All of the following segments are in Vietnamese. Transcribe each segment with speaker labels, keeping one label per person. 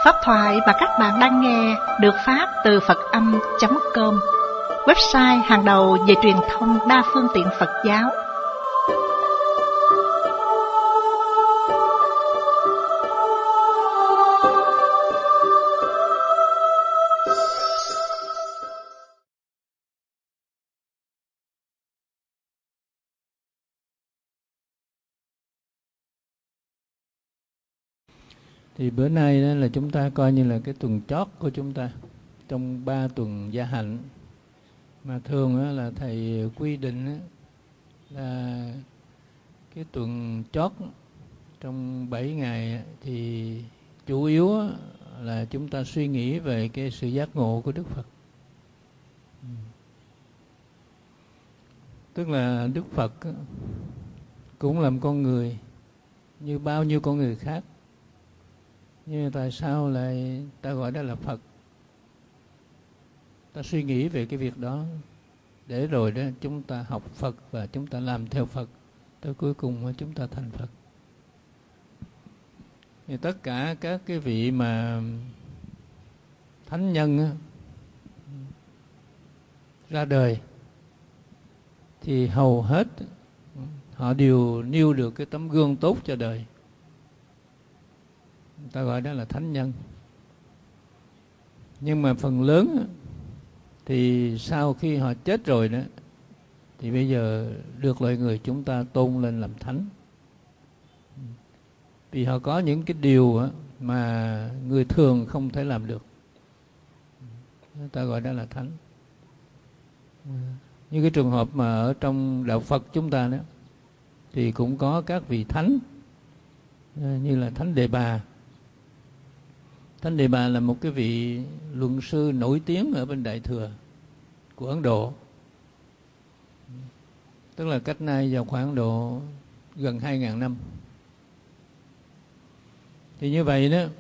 Speaker 1: Pháp thoại mà các bạn đang nghe được phát từ Phật Âm.com, website hàng đầu về truyền thông đa phương tiện Phật giáo.
Speaker 2: Thì bữa nay đó là chúng ta coi như là cái tuần chót của chúng ta trong 3 tuần gia hạnh, mà thường đó là thầy quy định đó là cái tuần chót trong 7 ngày thì chủ yếu là chúng ta suy nghĩ về cái sự giác ngộ của Đức Phật. Tức là Đức Phật cũng là một con người như bao nhiêu con người khác, nhưng tại sao lại ta gọi đó là Phật? Ta suy nghĩ về cái việc đó, để rồi đó chúng ta học Phật và chúng ta làm theo Phật, tới cuối cùng chúng ta thành Phật. Thì tất cả các cái vị mà thánh nhân ra đời thì hầu hết họ đều nêu được cái tấm gương tốt cho đời. Ta gọi đó là thánh nhân. Nhưng mà phần lớn thì sau khi họ chết rồi đó, thì bây giờ được loài người chúng ta tôn lên làm thánh. Vì họ có những cái điều mà người thường không thể làm được. Ta gọi đó là thánh. Như cái trường hợp mà ở trong đạo Phật chúng ta đó, thì cũng có các vị thánh, như là Thánh Đề Bà. Thánh Đề Bà là một cái vị luận sư nổi tiếng ở bên Đại Thừa của Ấn Độ. Tức là cách nay vào khoảng độ gần 2.000 năm. Thì như vậy đó,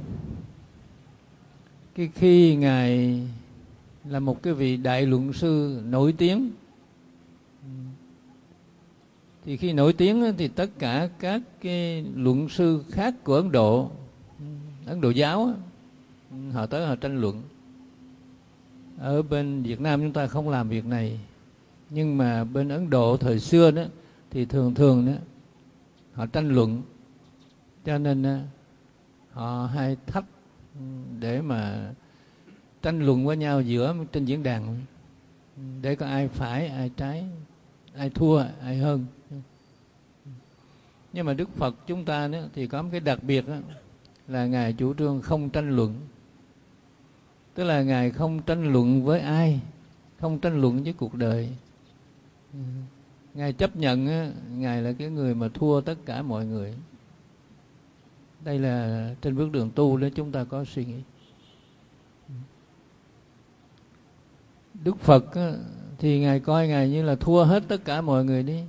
Speaker 2: khi Ngài là một cái vị đại luận sư nổi tiếng, thì khi nổi tiếng thì tất cả các cái luận sư khác của Ấn Độ giáo, họ tới họ tranh luận. Ở bên Việt Nam chúng ta không làm việc này, nhưng mà bên Ấn Độ thời xưa đó thì thường đó họ tranh luận, cho nên họ hay thách để mà tranh luận với nhau giữa trên diễn đàn, để có ai phải ai trái, ai thua ai hơn. Nhưng mà Đức Phật chúng ta đó thì có một cái đặc biệt đó, là Ngài chủ trương không tranh luận. Tức là Ngài không tranh luận với ai, không tranh luận với cuộc đời. Ngài chấp nhận Ngài là cái người mà thua tất cả mọi người. Đây là trên bước đường tu đó chúng ta có suy nghĩ. Đức Phật thì Ngài coi Ngài như là thua hết tất cả mọi người đi.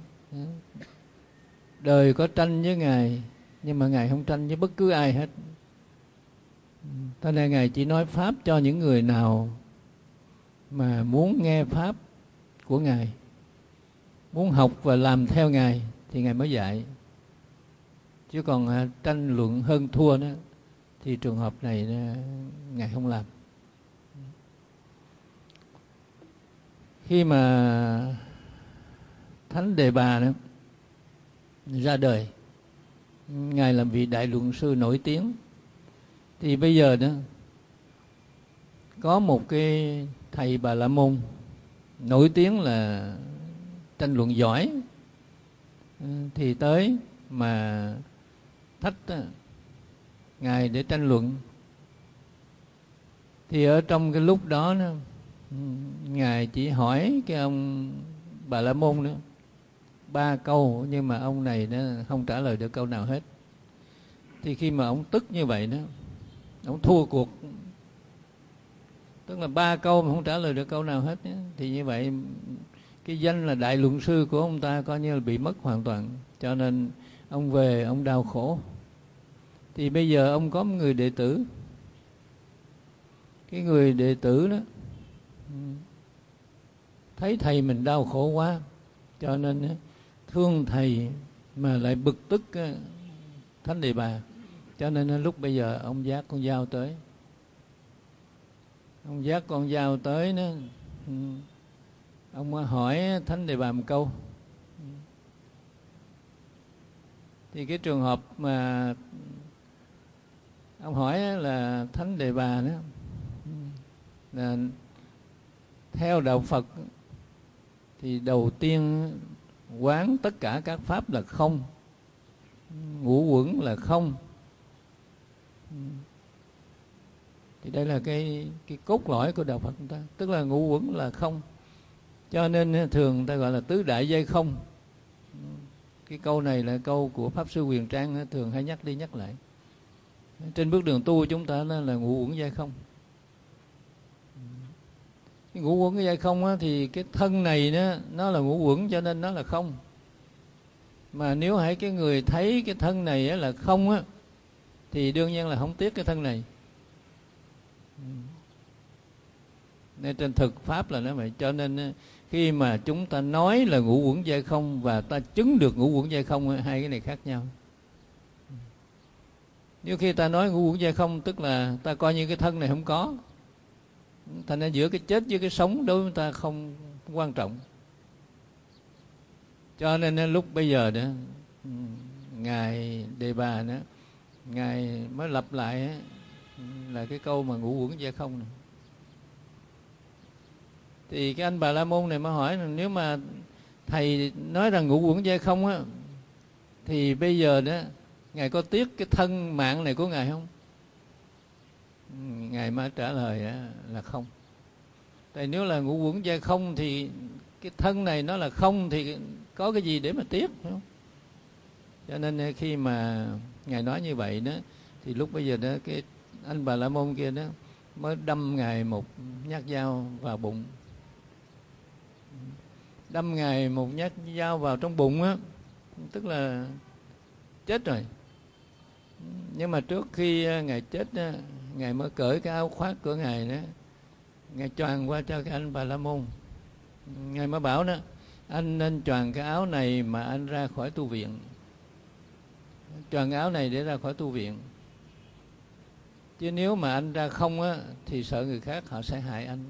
Speaker 2: Đời có tranh với Ngài, nhưng mà Ngài không tranh với bất cứ ai hết. Thế nên Ngài chỉ nói Pháp cho những người nào mà muốn nghe Pháp của Ngài, muốn học và làm theo Ngài thì Ngài mới dạy. Chứ còn tranh luận hơn thua đó, thì trường hợp này Ngài không làm. Khi mà Thánh Đề Bà đó ra đời, Ngài làm vị đại luận sư nổi tiếng, thì bây giờ đó có một cái thầy Bà La Môn nổi tiếng là tranh luận giỏi, thì tới mà thách Ngài để tranh luận. Thì ở trong cái lúc đó Ngài chỉ hỏi cái ông Bà La Môn nữa 3 câu, nhưng mà ông này nó không trả lời được câu nào hết. Thì khi mà ông tức như vậy đó, ông thua cuộc. Tức là 3 câu mà không trả lời được câu nào hết đó. Thì như vậy cái danh là đại luận sư của ông ta coi như là bị mất hoàn toàn. Cho nên ông về ông đau khổ. Thì bây giờ ông có một người đệ tử. Cái người đệ tử đó thấy thầy mình đau khổ quá, cho nên thương thầy mà lại bực tức Thánh Đề Bà. Cho nên lúc bây giờ ông vác con dao tới, Ông dắt con dao tới đó, ông hỏi Thánh Đề Bà một câu. Thì cái trường hợp mà ông hỏi là Thánh Đề Bà đó, là theo đạo Phật thì đầu tiên quán tất cả các pháp là không, ngũ uẩn là không. Thì đây là cái cốt lõi của đạo Phật chúng ta, tức là ngũ uẩn là không. Cho nên thường người ta gọi là tứ đại giai không. Cái câu này là câu của Pháp Sư Huyền Trang thường hay nhắc đi nhắc lại. Trên bước đường tu chúng ta là ngũ uẩn giai không. Cái ngũ uẩn giai không á, thì cái thân này đó, nó là ngũ uẩn cho nên nó là không. Mà nếu hãy cái người thấy cái thân này á, là không á, thì đương nhiên là không tiếc cái thân này. Nên trên thực pháp là nó vậy. Cho nên khi mà chúng ta nói là ngũ uẩn giai không và ta chứng được ngũ uẩn giai không, hai cái này khác nhau. Nếu khi ta nói ngũ uẩn giai không, tức là ta coi như cái thân này không có, thành ra giữa cái chết với cái sống đối với ta không quan trọng. Cho nên lúc bây giờ đó, Ngài Đề Bà đó, Ngài mới lặp lại đó, là cái câu mà ngũ uẩn giai không này. Thì cái anh Bà La Môn này mới hỏi là nếu mà thầy nói rằng ngũ uẩn giai không á, thì bây giờ đó Ngài có tiếc cái thân mạng này của Ngài không? Ngài mới trả lời là không. Tại nếu là ngũ uẩn giai không thì cái thân này nó là không, thì có cái gì để mà tiếc, phải không? Cho nên khi mà Ngài nói như vậy đó, thì lúc bây giờ đó cái anh Bà La Môn kia đó mới đâm Ngài một nhát dao vào bụng. Đâm Ngài một nhát dao vào trong bụng á, tức là chết rồi. Nhưng mà trước khi Ngài chết đó, Ngài mới cởi cái áo khoác của Ngài đó, Ngài choàng qua cho cái anh Bà La Môn. Ngài mới bảo đó, anh nên choàng cái áo này mà anh ra khỏi tu viện. Choàng áo này để ra khỏi tu viện. Chứ nếu mà anh ra không á, thì sợ người khác họ sẽ hại anh.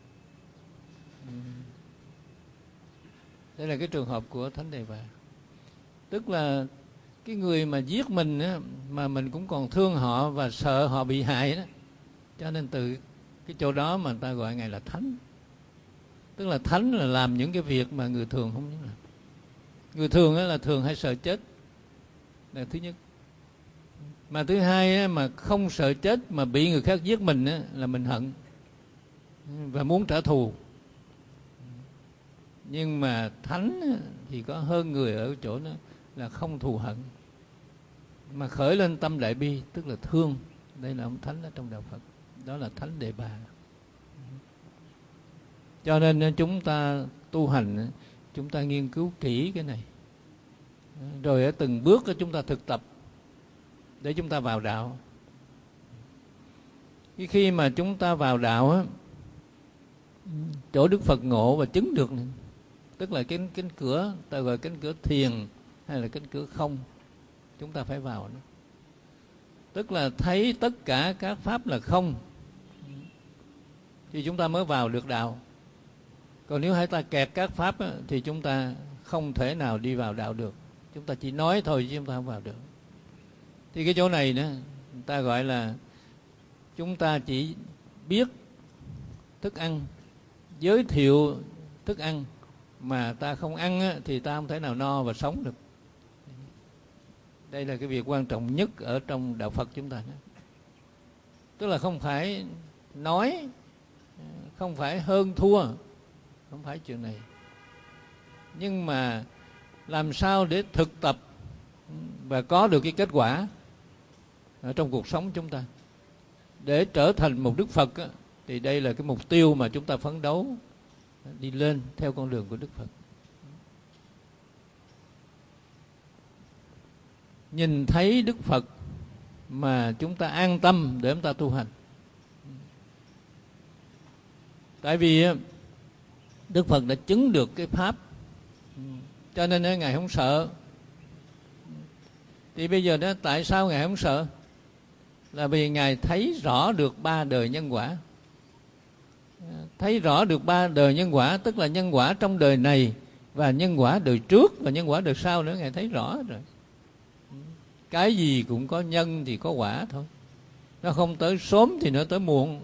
Speaker 2: Đây là cái trường hợp của Thánh Đề Bà. Tức là cái người mà giết mình á, mà mình cũng còn thương họ và sợ họ bị hại đó. Cho nên từ cái chỗ đó mà người ta gọi Ngài là Thánh. Tức là Thánh là làm những cái việc mà người thường không dám làm. Người thường á là thường hay sợ chết, là thứ nhất. Mà thứ hai á, mà không sợ chết mà bị người khác giết mình á, là mình hận và muốn trả thù. Nhưng mà Thánh á, thì có hơn người ở chỗ đó là không thù hận, mà khởi lên tâm đại bi, tức là thương. Đây là ông Thánh ở trong đạo Phật. Đó là Thánh Đề Bà. Cho nên chúng ta tu hành, chúng ta nghiên cứu kỹ cái này, rồi ở từng bước chúng ta thực tập để chúng ta vào đạo. Khi mà chúng ta vào đạo á, chỗ Đức Phật ngộ và chứng được này, tức là cái cánh cửa, ta gọi cánh cửa thiền hay là cánh cửa không, chúng ta phải vào đó. Tức là thấy tất cả các pháp là không, thì chúng ta mới vào được đạo. Còn nếu hai ta kẹt các pháp á, thì chúng ta không thể nào đi vào đạo được. Chúng ta chỉ nói thôi chứ chúng ta không vào được. Thì cái chỗ này nữa, người ta gọi là chúng ta chỉ biết thức ăn, giới thiệu thức ăn, mà ta không ăn á, thì ta không thể nào no và sống được. Đây là cái việc quan trọng nhất ở trong đạo Phật chúng ta đó. Tức là không phải nói, không phải hơn thua, không phải chuyện này. Nhưng mà làm sao để thực tập và có được cái kết quả ở trong cuộc sống chúng ta để trở thành một Đức Phật á, thì đây là cái mục tiêu mà chúng ta phấn đấu đi lên theo con đường của Đức Phật. Nhìn thấy Đức Phật mà chúng ta an tâm để chúng ta tu hành. Tại vì Đức Phật đã chứng được cái pháp, cho nên Ngài không sợ. Thì bây giờ đó, tại sao Ngài không sợ? Là vì Ngài thấy rõ được ba đời nhân quả. thấy rõ được 3 đời nhân quả, tức là nhân quả trong đời này và nhân quả đời trước và nhân quả đời sau nữa. Ngài thấy rõ rồi. Cái gì cũng có nhân thì có quả thôi. Nó không tới sớm thì nó tới muộn.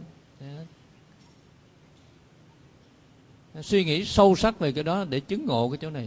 Speaker 2: Suy nghĩ sâu sắc về cái đó để chứng ngộ cái chỗ này.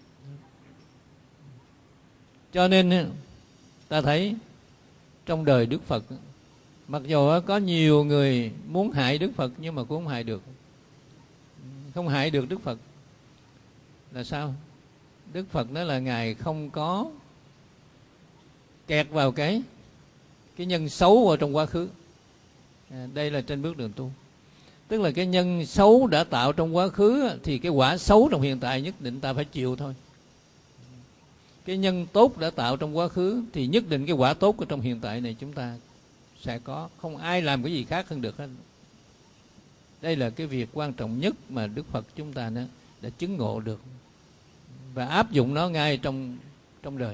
Speaker 2: Cho nên ta thấy trong đời Đức Phật, mặc dù có nhiều người muốn hại Đức Phật nhưng mà cũng không hại được. Không hại được Đức Phật là sao? Đức Phật nói là Ngài không có kẹt vào cái nhân xấu ở trong quá khứ. Đây là trên bước đường tu. Tức là cái nhân xấu đã tạo trong quá khứ thì cái quả xấu trong hiện tại nhất định ta phải chịu thôi. Cái nhân tốt đã tạo trong quá khứ thì nhất định cái quả tốt ở trong hiện tại này chúng ta sẽ có. Không ai làm cái gì khác hơn được hết. Đây là cái việc quan trọng nhất mà Đức Phật chúng ta đã chứng ngộ được và áp dụng nó ngay trong đời.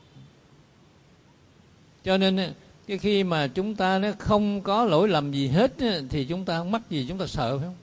Speaker 2: Cho nên cái khi mà chúng ta nó không có lỗi lầm gì hết thì chúng ta không mắc gì chúng ta sợ, phải không?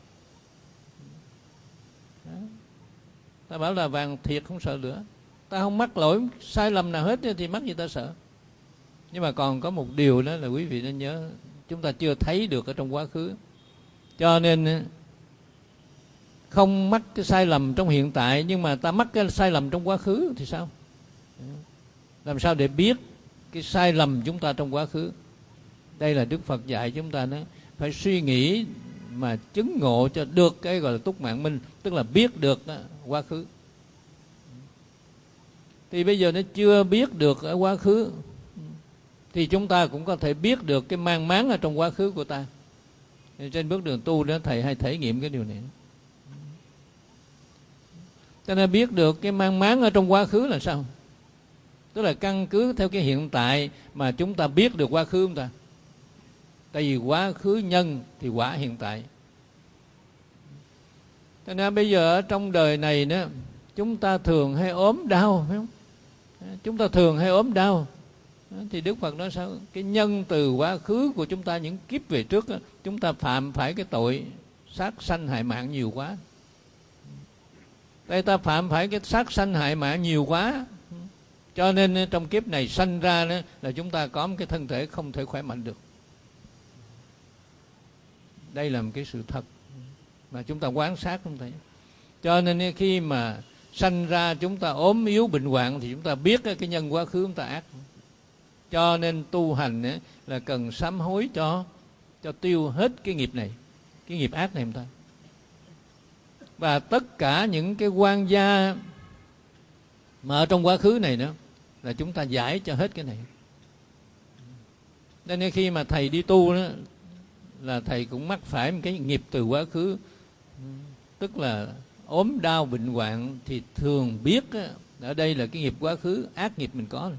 Speaker 2: Đó. Ta bảo là vàng thiệt không sợ lửa. Ta không mắc lỗi sai lầm nào hết thì mắc gì ta sợ. Nhưng mà còn có một điều đó là quý vị nên nhớ, chúng ta chưa thấy được ở trong quá khứ. Cho nên không mắc cái sai lầm trong hiện tại, nhưng mà ta mắc cái sai lầm trong quá khứ thì sao? Làm sao để biết cái sai lầm chúng ta trong quá khứ? Đây là Đức Phật dạy chúng ta nói phải suy nghĩ mà chứng ngộ cho được cái gọi là túc mạng minh, tức là biết được quá khứ. Thì bây giờ nó chưa biết được ở quá khứ thì chúng ta cũng có thể biết được cái mang máng ở trong quá khứ của ta. Trên bước đường tu đó thầy hay thể nghiệm cái điều này. Cho nên biết được cái mang máng ở trong quá khứ là sao? Tức là căn cứ theo cái hiện tại mà chúng ta biết được quá khứ chúng ta. Tại vì quá khứ nhân thì quả hiện tại. Cho nên bây giờ ở trong đời này đó, chúng ta thường hay ốm đau, phải không? Chúng ta thường hay ốm đau. Thì Đức Phật nói sao? Cái nhân từ quá khứ của chúng ta những kiếp về trước đó, chúng ta phạm phải cái tội sát sanh hại mạng nhiều quá. Tại ta phạm phải cái sát sanh hại mạng nhiều quá, cho nên trong kiếp này sanh ra đó, là chúng ta có một cái thân thể không thể khỏe mạnh được. Đây là một cái sự thật mà chúng ta quan sát không thấy. Cho nên khi mà sanh ra chúng ta ốm yếu bệnh hoạn thì chúng ta biết cái nhân quá khứ chúng ta ác. Cho nên tu hành là cần sám hối cho tiêu hết cái nghiệp này, cái nghiệp ác này chúng ta. Và tất cả những cái oan gia mà ở trong quá khứ này nữa là chúng ta giải cho hết cái này. Nên khi mà thầy đi tu đó, là thầy cũng mắc phải một cái nghiệp từ quá khứ. Tức là ốm đau bệnh hoạn thì thường biết ở đây là cái nghiệp quá khứ, ác nghiệp mình có.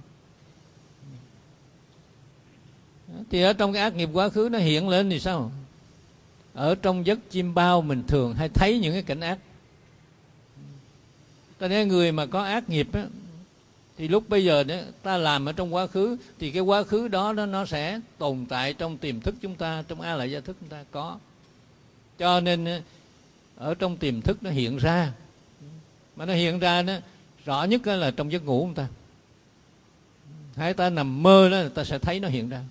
Speaker 2: Thì ở trong cái ác nghiệp quá khứ nó hiện lên thì sao? Ở trong giấc chim bao mình thường hay thấy những cái cảnh ác. Cho nên người mà có ác nghiệp á, thì lúc bây giờ đó, ta làm ở trong quá khứ thì cái quá khứ đó nó sẽ tồn tại trong tiềm thức chúng ta, trong a lại gia thức chúng ta có. Cho nên ở trong tiềm thức nó hiện ra. Mà nó hiện ra đó, rõ nhất là trong giấc ngủ chúng ta. Hay ta nằm mơ đó ta sẽ thấy nó hiện ra.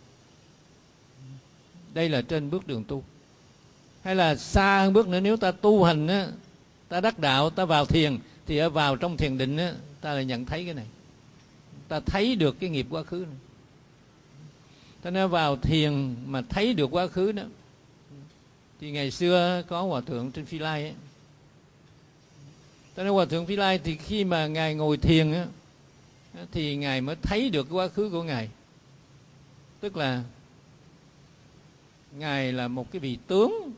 Speaker 2: Đây là trên bước đường tu. Hay là xa hơn bước nữa, nếu ta tu hành á, ta đắc đạo, ta vào thiền thì ở vào trong thiền định á, ta lại nhận thấy cái này. Ta thấy được cái nghiệp quá khứ này. Ta nói vào thiền mà thấy được quá khứ đó. Thì ngày xưa có Hòa Thượng trên Phi Lai ấy. Ta nói Hòa Thượng Phi Lai thì khi mà Ngài ngồi thiền á, thì Ngài mới thấy được quá khứ của Ngài. Tức là Ngài là một cái vị tướng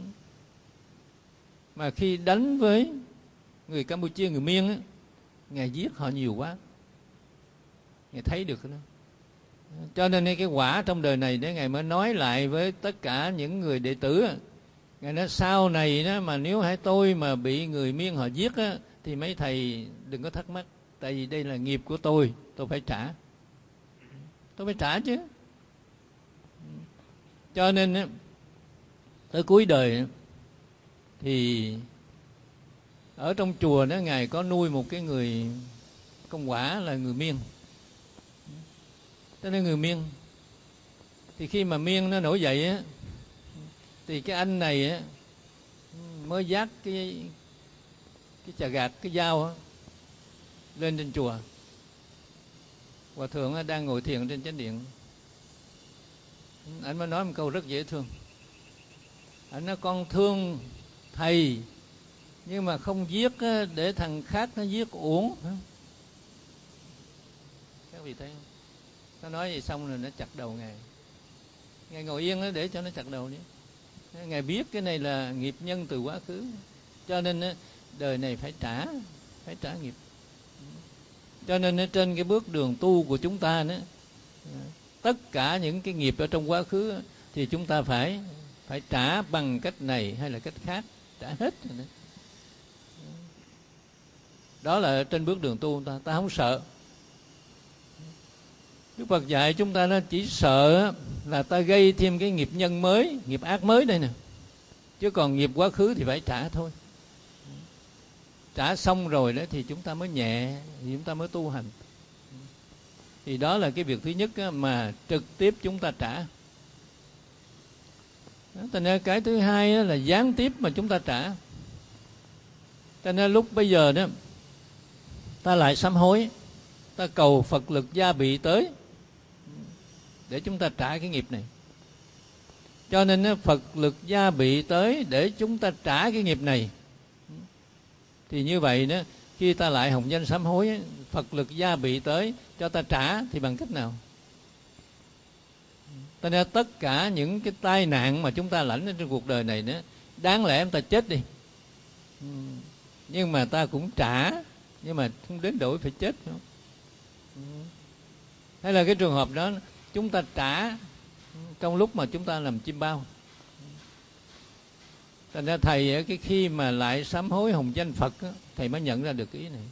Speaker 2: mà khi đánh với người Campuchia, người Miên á, Ngài giết họ nhiều quá. Ngài thấy được đó. Cho nên cái quả trong đời này để Ngài mới nói lại với tất cả những người đệ tử. Ngài nói sau này đó, mà nếu hãy tôi mà bị người Miên họ giết á, thì mấy thầy đừng có thắc mắc. Tại vì đây là nghiệp của tôi phải trả. Tôi phải trả chứ. Cho nên tới cuối đời thì ở trong chùa đó Ngài có nuôi một cái người công quả là người Miên. Cho nên người Miên thì khi mà Miên nó nổi dậy á, thì cái anh này á mới vác cái chà gạt, cái dao á, lên trên chùa. Hòa thượng á, đang ngồi thiền trên chánh điện, anh mới nói một câu rất dễ thương. Anh nói con thương thầy, nhưng mà không giết để thằng khác nó giết uổng. Các vị thấy không? Nó nói vậy xong rồi nó chặt đầu Ngài. Ngài ngồi yên đó để cho nó chặt đầu đi. Ngài biết cái này là nghiệp nhân từ quá khứ, cho nên đời này phải trả nghiệp. Cho nên trên cái bước đường tu của chúng ta đó, tất cả những cái nghiệp ở trong quá khứ thì chúng ta phải trả bằng cách này hay là cách khác, trả hết rồi đó. Đó là trên bước đường tu ta không sợ. Đức Phật dạy chúng ta nó chỉ sợ là ta gây thêm cái nghiệp nhân mới, nghiệp ác mới đây nè. Chứ còn nghiệp quá khứ thì phải trả thôi. Trả xong rồi đó thì chúng ta mới nhẹ, thì chúng ta mới tu hành. Thì đó là cái việc thứ nhất mà trực tiếp chúng ta trả. Thành ra cái thứ hai là gián tiếp mà chúng ta trả. Cho nên lúc bây giờ đó ta lại sám hối, ta cầu Phật lực gia bị tới để chúng ta trả cái nghiệp này. Cho nên Phật lực gia bị tới để chúng ta trả cái nghiệp này. Thì như vậy đó, khi ta lại hồng danh sám hối, Phật lực gia bị tới cho ta trả thì bằng cách nào? Cho nên tất cả những cái tai nạn mà chúng ta lãnh ở trên cuộc đời này đó, đáng lẽ chúng ta chết đi, nhưng mà ta cũng trả, nhưng mà không đến đổi phải chết đâu. Hay là cái trường hợp đó chúng ta trả trong lúc mà chúng ta làm chim bao. Thành ra thầy cái khi mà lại sám hối hồng danh Phật, thầy mới nhận ra được cái ý này,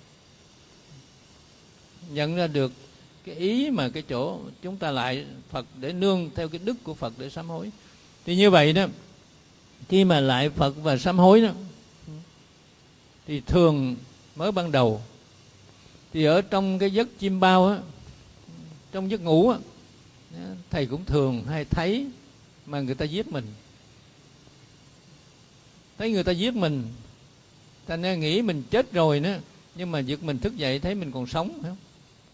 Speaker 2: nhận ra được cái ý mà cái chỗ chúng ta lại Phật để nương theo cái đức của Phật để sám hối. Thì như vậy đó, khi mà lại Phật và sám hối đó, thì thường mới ban đầu thì ở trong cái giấc chim bao á, trong giấc ngủ á, thầy cũng thường hay thấy mà người ta giết mình. Thấy người ta giết mình, thành ra nghĩ mình chết rồi nữa, nhưng mà giật mình thức dậy thấy mình còn sống, phải không?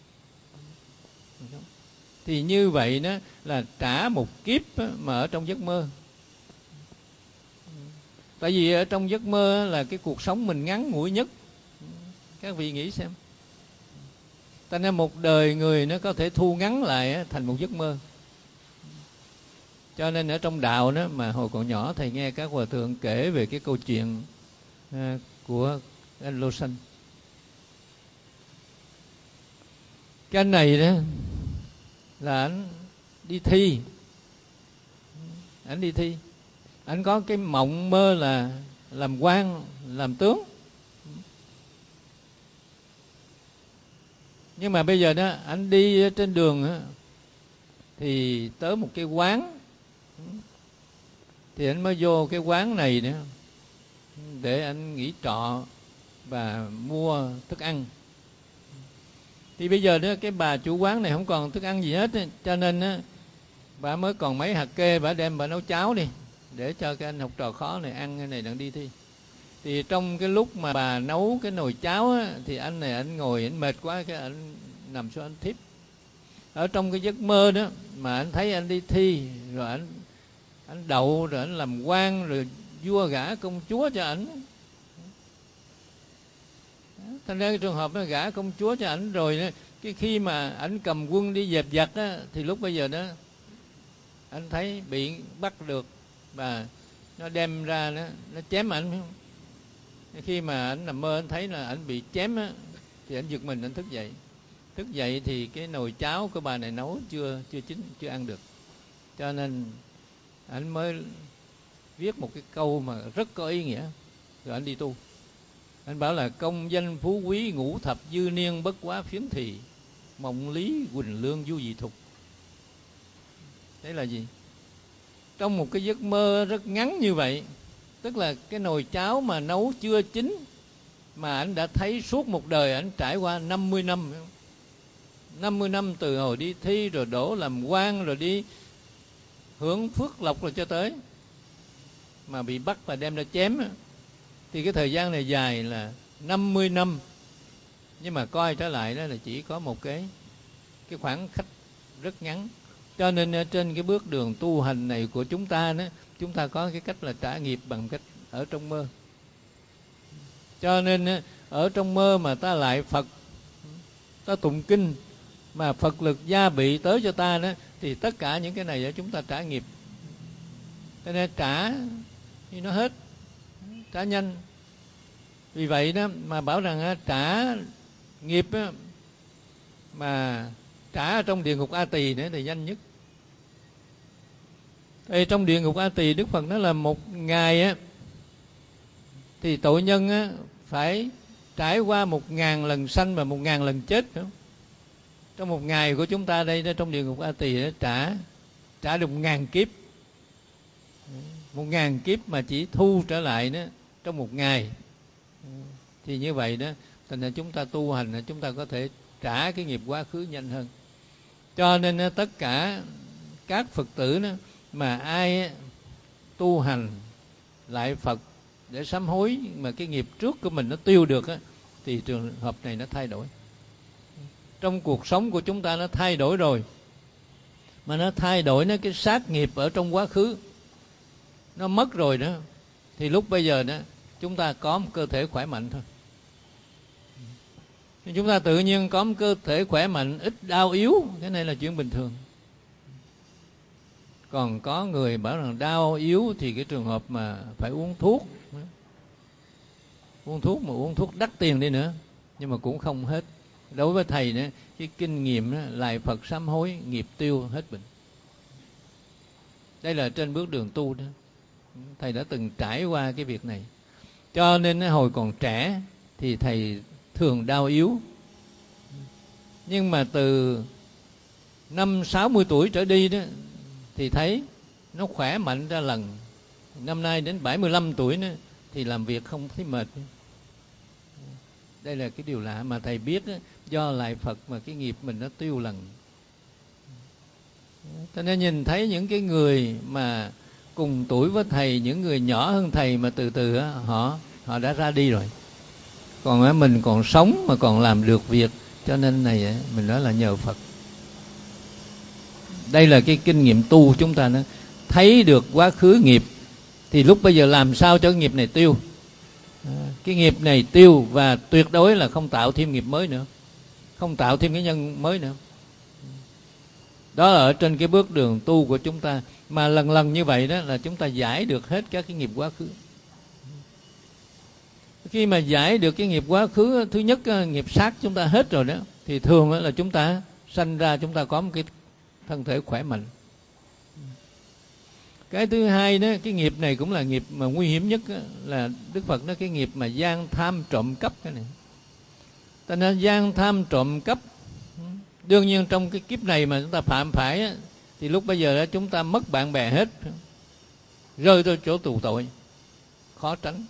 Speaker 2: Thì như vậy đó là trả một kiếp mà ở trong giấc mơ. Tại vì ở trong giấc mơ là cái cuộc sống mình ngắn ngủi nhất. Các vị nghĩ xem. Tại nên một đời người nó có thể thu ngắn lại thành một giấc mơ. Cho nên ở trong đạo đó mà hồi còn nhỏ thầy nghe các hòa thượng kể về cái câu chuyện của anh Lô Sanh. Cái anh này đó là anh đi thi. Anh đi thi. Anh có cái mộng mơ là làm quan, làm tướng. Nhưng mà bây giờ đó anh đi trên đường đó, thì tới một cái quán, thì anh mới vô cái quán này nữa để anh nghỉ trọ và mua thức ăn. Thì bây giờ đó cái bà chủ quán này không còn thức ăn gì hết, cho nên đó, bà mới còn mấy hạt kê, bà đem bà nấu cháo đi để cho cái anh học trò khó này ăn cái này đang đi thi. Thì trong cái lúc mà bà nấu cái nồi cháo á, thì anh này anh ngồi anh mệt quá, cái anh nằm xuống anh thiếp. Ở trong cái giấc mơ đó mà anh thấy anh đi thi, rồi anh đậu, rồi anh làm quan, rồi vua gả công chúa cho ảnh. Thành ra cái trường hợp nó gả công chúa cho ảnh rồi đó, cái khi mà ảnh cầm quân đi dẹp giặc á, thì lúc bây giờ đó anh thấy bị bắt được và nó đem ra nó chém ảnh, phải không? Khi mà ảnh nằm mơ anh thấy là ảnh bị chém á, thì ảnh giật mình, ảnh thức dậy. Thức dậy thì cái nồi cháo của bà này nấu chưa chín, chưa ăn được. Cho nên ảnh mới viết một cái câu mà rất có ý nghĩa, rồi ảnh đi tu. Anh bảo là công danh phú quý ngũ thập dư niên bất quá phiến thị, mộng lý quỳnh lương du dị thục. Đấy là gì? Trong một cái giấc mơ rất ngắn như vậy Tức là cái nồi cháo mà nấu chưa chín mà anh đã thấy suốt một đời anh trải qua 50 năm. 50 năm từ hồi đi thi rồi đổ làm quan rồi đi hưởng phước lộc rồi cho tới mà bị bắt và đem ra chém. Thì cái thời gian này dài là 50 năm. Nhưng mà coi trở lại đó là chỉ có một cái khoảng cách rất ngắn. Cho nên trên cái bước đường tu hành này của chúng ta đó, chúng ta có cái cách là trả nghiệp bằng cách ở trong mơ. Cho nên ở trong mơ mà ta lại Phật, ta tụng kinh mà Phật lực gia bị tới cho ta đó, thì tất cả những cái này chúng ta trả nghiệp. Cho nên trả thì nó hết, trả nhanh. Vì vậy đó mà bảo rằng trả nghiệp đó, mà trả ở trong địa ngục A Tỳ nữa thì nhanh nhất. Thì trong địa ngục A Tỳ Đức Phật nói là một ngày á, thì tội nhân á, phải trải qua 1000 lần sanh và 1000 lần chết nữa. Trong một ngày của chúng ta đây đó, trong địa ngục A Tỳ trả được 1000 kiếp. 1000 kiếp mà chỉ thu trở lại đó trong một ngày. Thì như vậy đó, thành ra chúng ta tu hành, chúng ta có thể trả cái nghiệp quá khứ nhanh hơn. Cho nên tất cả các Phật tử đó, mà ai tu hành lại Phật để sám hối mà cái nghiệp trước của mình nó tiêu được á, thì trường hợp này nó thay đổi. Trong cuộc sống của chúng ta nó thay đổi rồi, mà nó thay đổi nó cái sát nghiệp ở trong quá khứ nó mất rồi đó, thì lúc bây giờ đó chúng ta có một cơ thể khỏe mạnh thôi. Chúng ta tự nhiên có một cơ thể khỏe mạnh, ít đau yếu, cái này là chuyện bình thường. Còn có người bảo rằng đau yếu thì cái trường hợp mà phải uống thuốc. Uống thuốc mà uống thuốc đắt tiền đi nữa, nhưng mà cũng không hết. Đối với thầy nữa, cái kinh nghiệm đó, lại Phật sám hối, nghiệp tiêu hết bệnh. Đây là trên bước đường tu đó. Thầy đã từng trải qua cái việc này. Cho nên hồi còn trẻ thì thầy thường đau yếu. Nhưng mà từ 50-60 tuổi trở đi đó thì thấy nó khỏe mạnh ra lần. Năm nay đến 75 tuổi nữa thì làm việc không thấy mệt. Đây là cái điều lạ mà thầy biết đó, do lại Phật mà cái nghiệp mình nó tiêu lần. Cho nên nhìn thấy những cái người mà cùng tuổi với thầy, những người nhỏ hơn thầy mà từ từ đó, họ đã ra đi rồi. Còn mình còn sống mà còn làm được việc, cho nên này mình nói là nhờ Phật. Đây là cái kinh nghiệm tu chúng ta, nó thấy được quá khứ nghiệp, thì lúc bây giờ làm sao cho nghiệp này tiêu. Cái nghiệp này tiêu và tuyệt đối là không tạo thêm nghiệp mới nữa, không tạo thêm cái nhân mới nữa. Đó là ở trên cái bước đường tu của chúng ta. Mà lần lần như vậy đó là chúng ta giải được hết các cái nghiệp quá khứ. Khi mà giải được cái nghiệp quá khứ, thứ nhất nghiệp sát chúng ta hết rồi đó, thì thường là chúng ta sanh ra chúng ta có một cái thân thể khỏe mạnh. Cái thứ hai đó, cái nghiệp này cũng là nghiệp mà nguy hiểm nhất đó, là Đức Phật nói cái nghiệp mà gian tham trộm cắp cái này. Cho nên gian tham trộm cắp, đương nhiên trong cái kiếp này mà chúng ta phạm phải á, thì lúc bây giờ đó chúng ta mất bạn bè hết, rơi tới chỗ tù tội, khó tránh.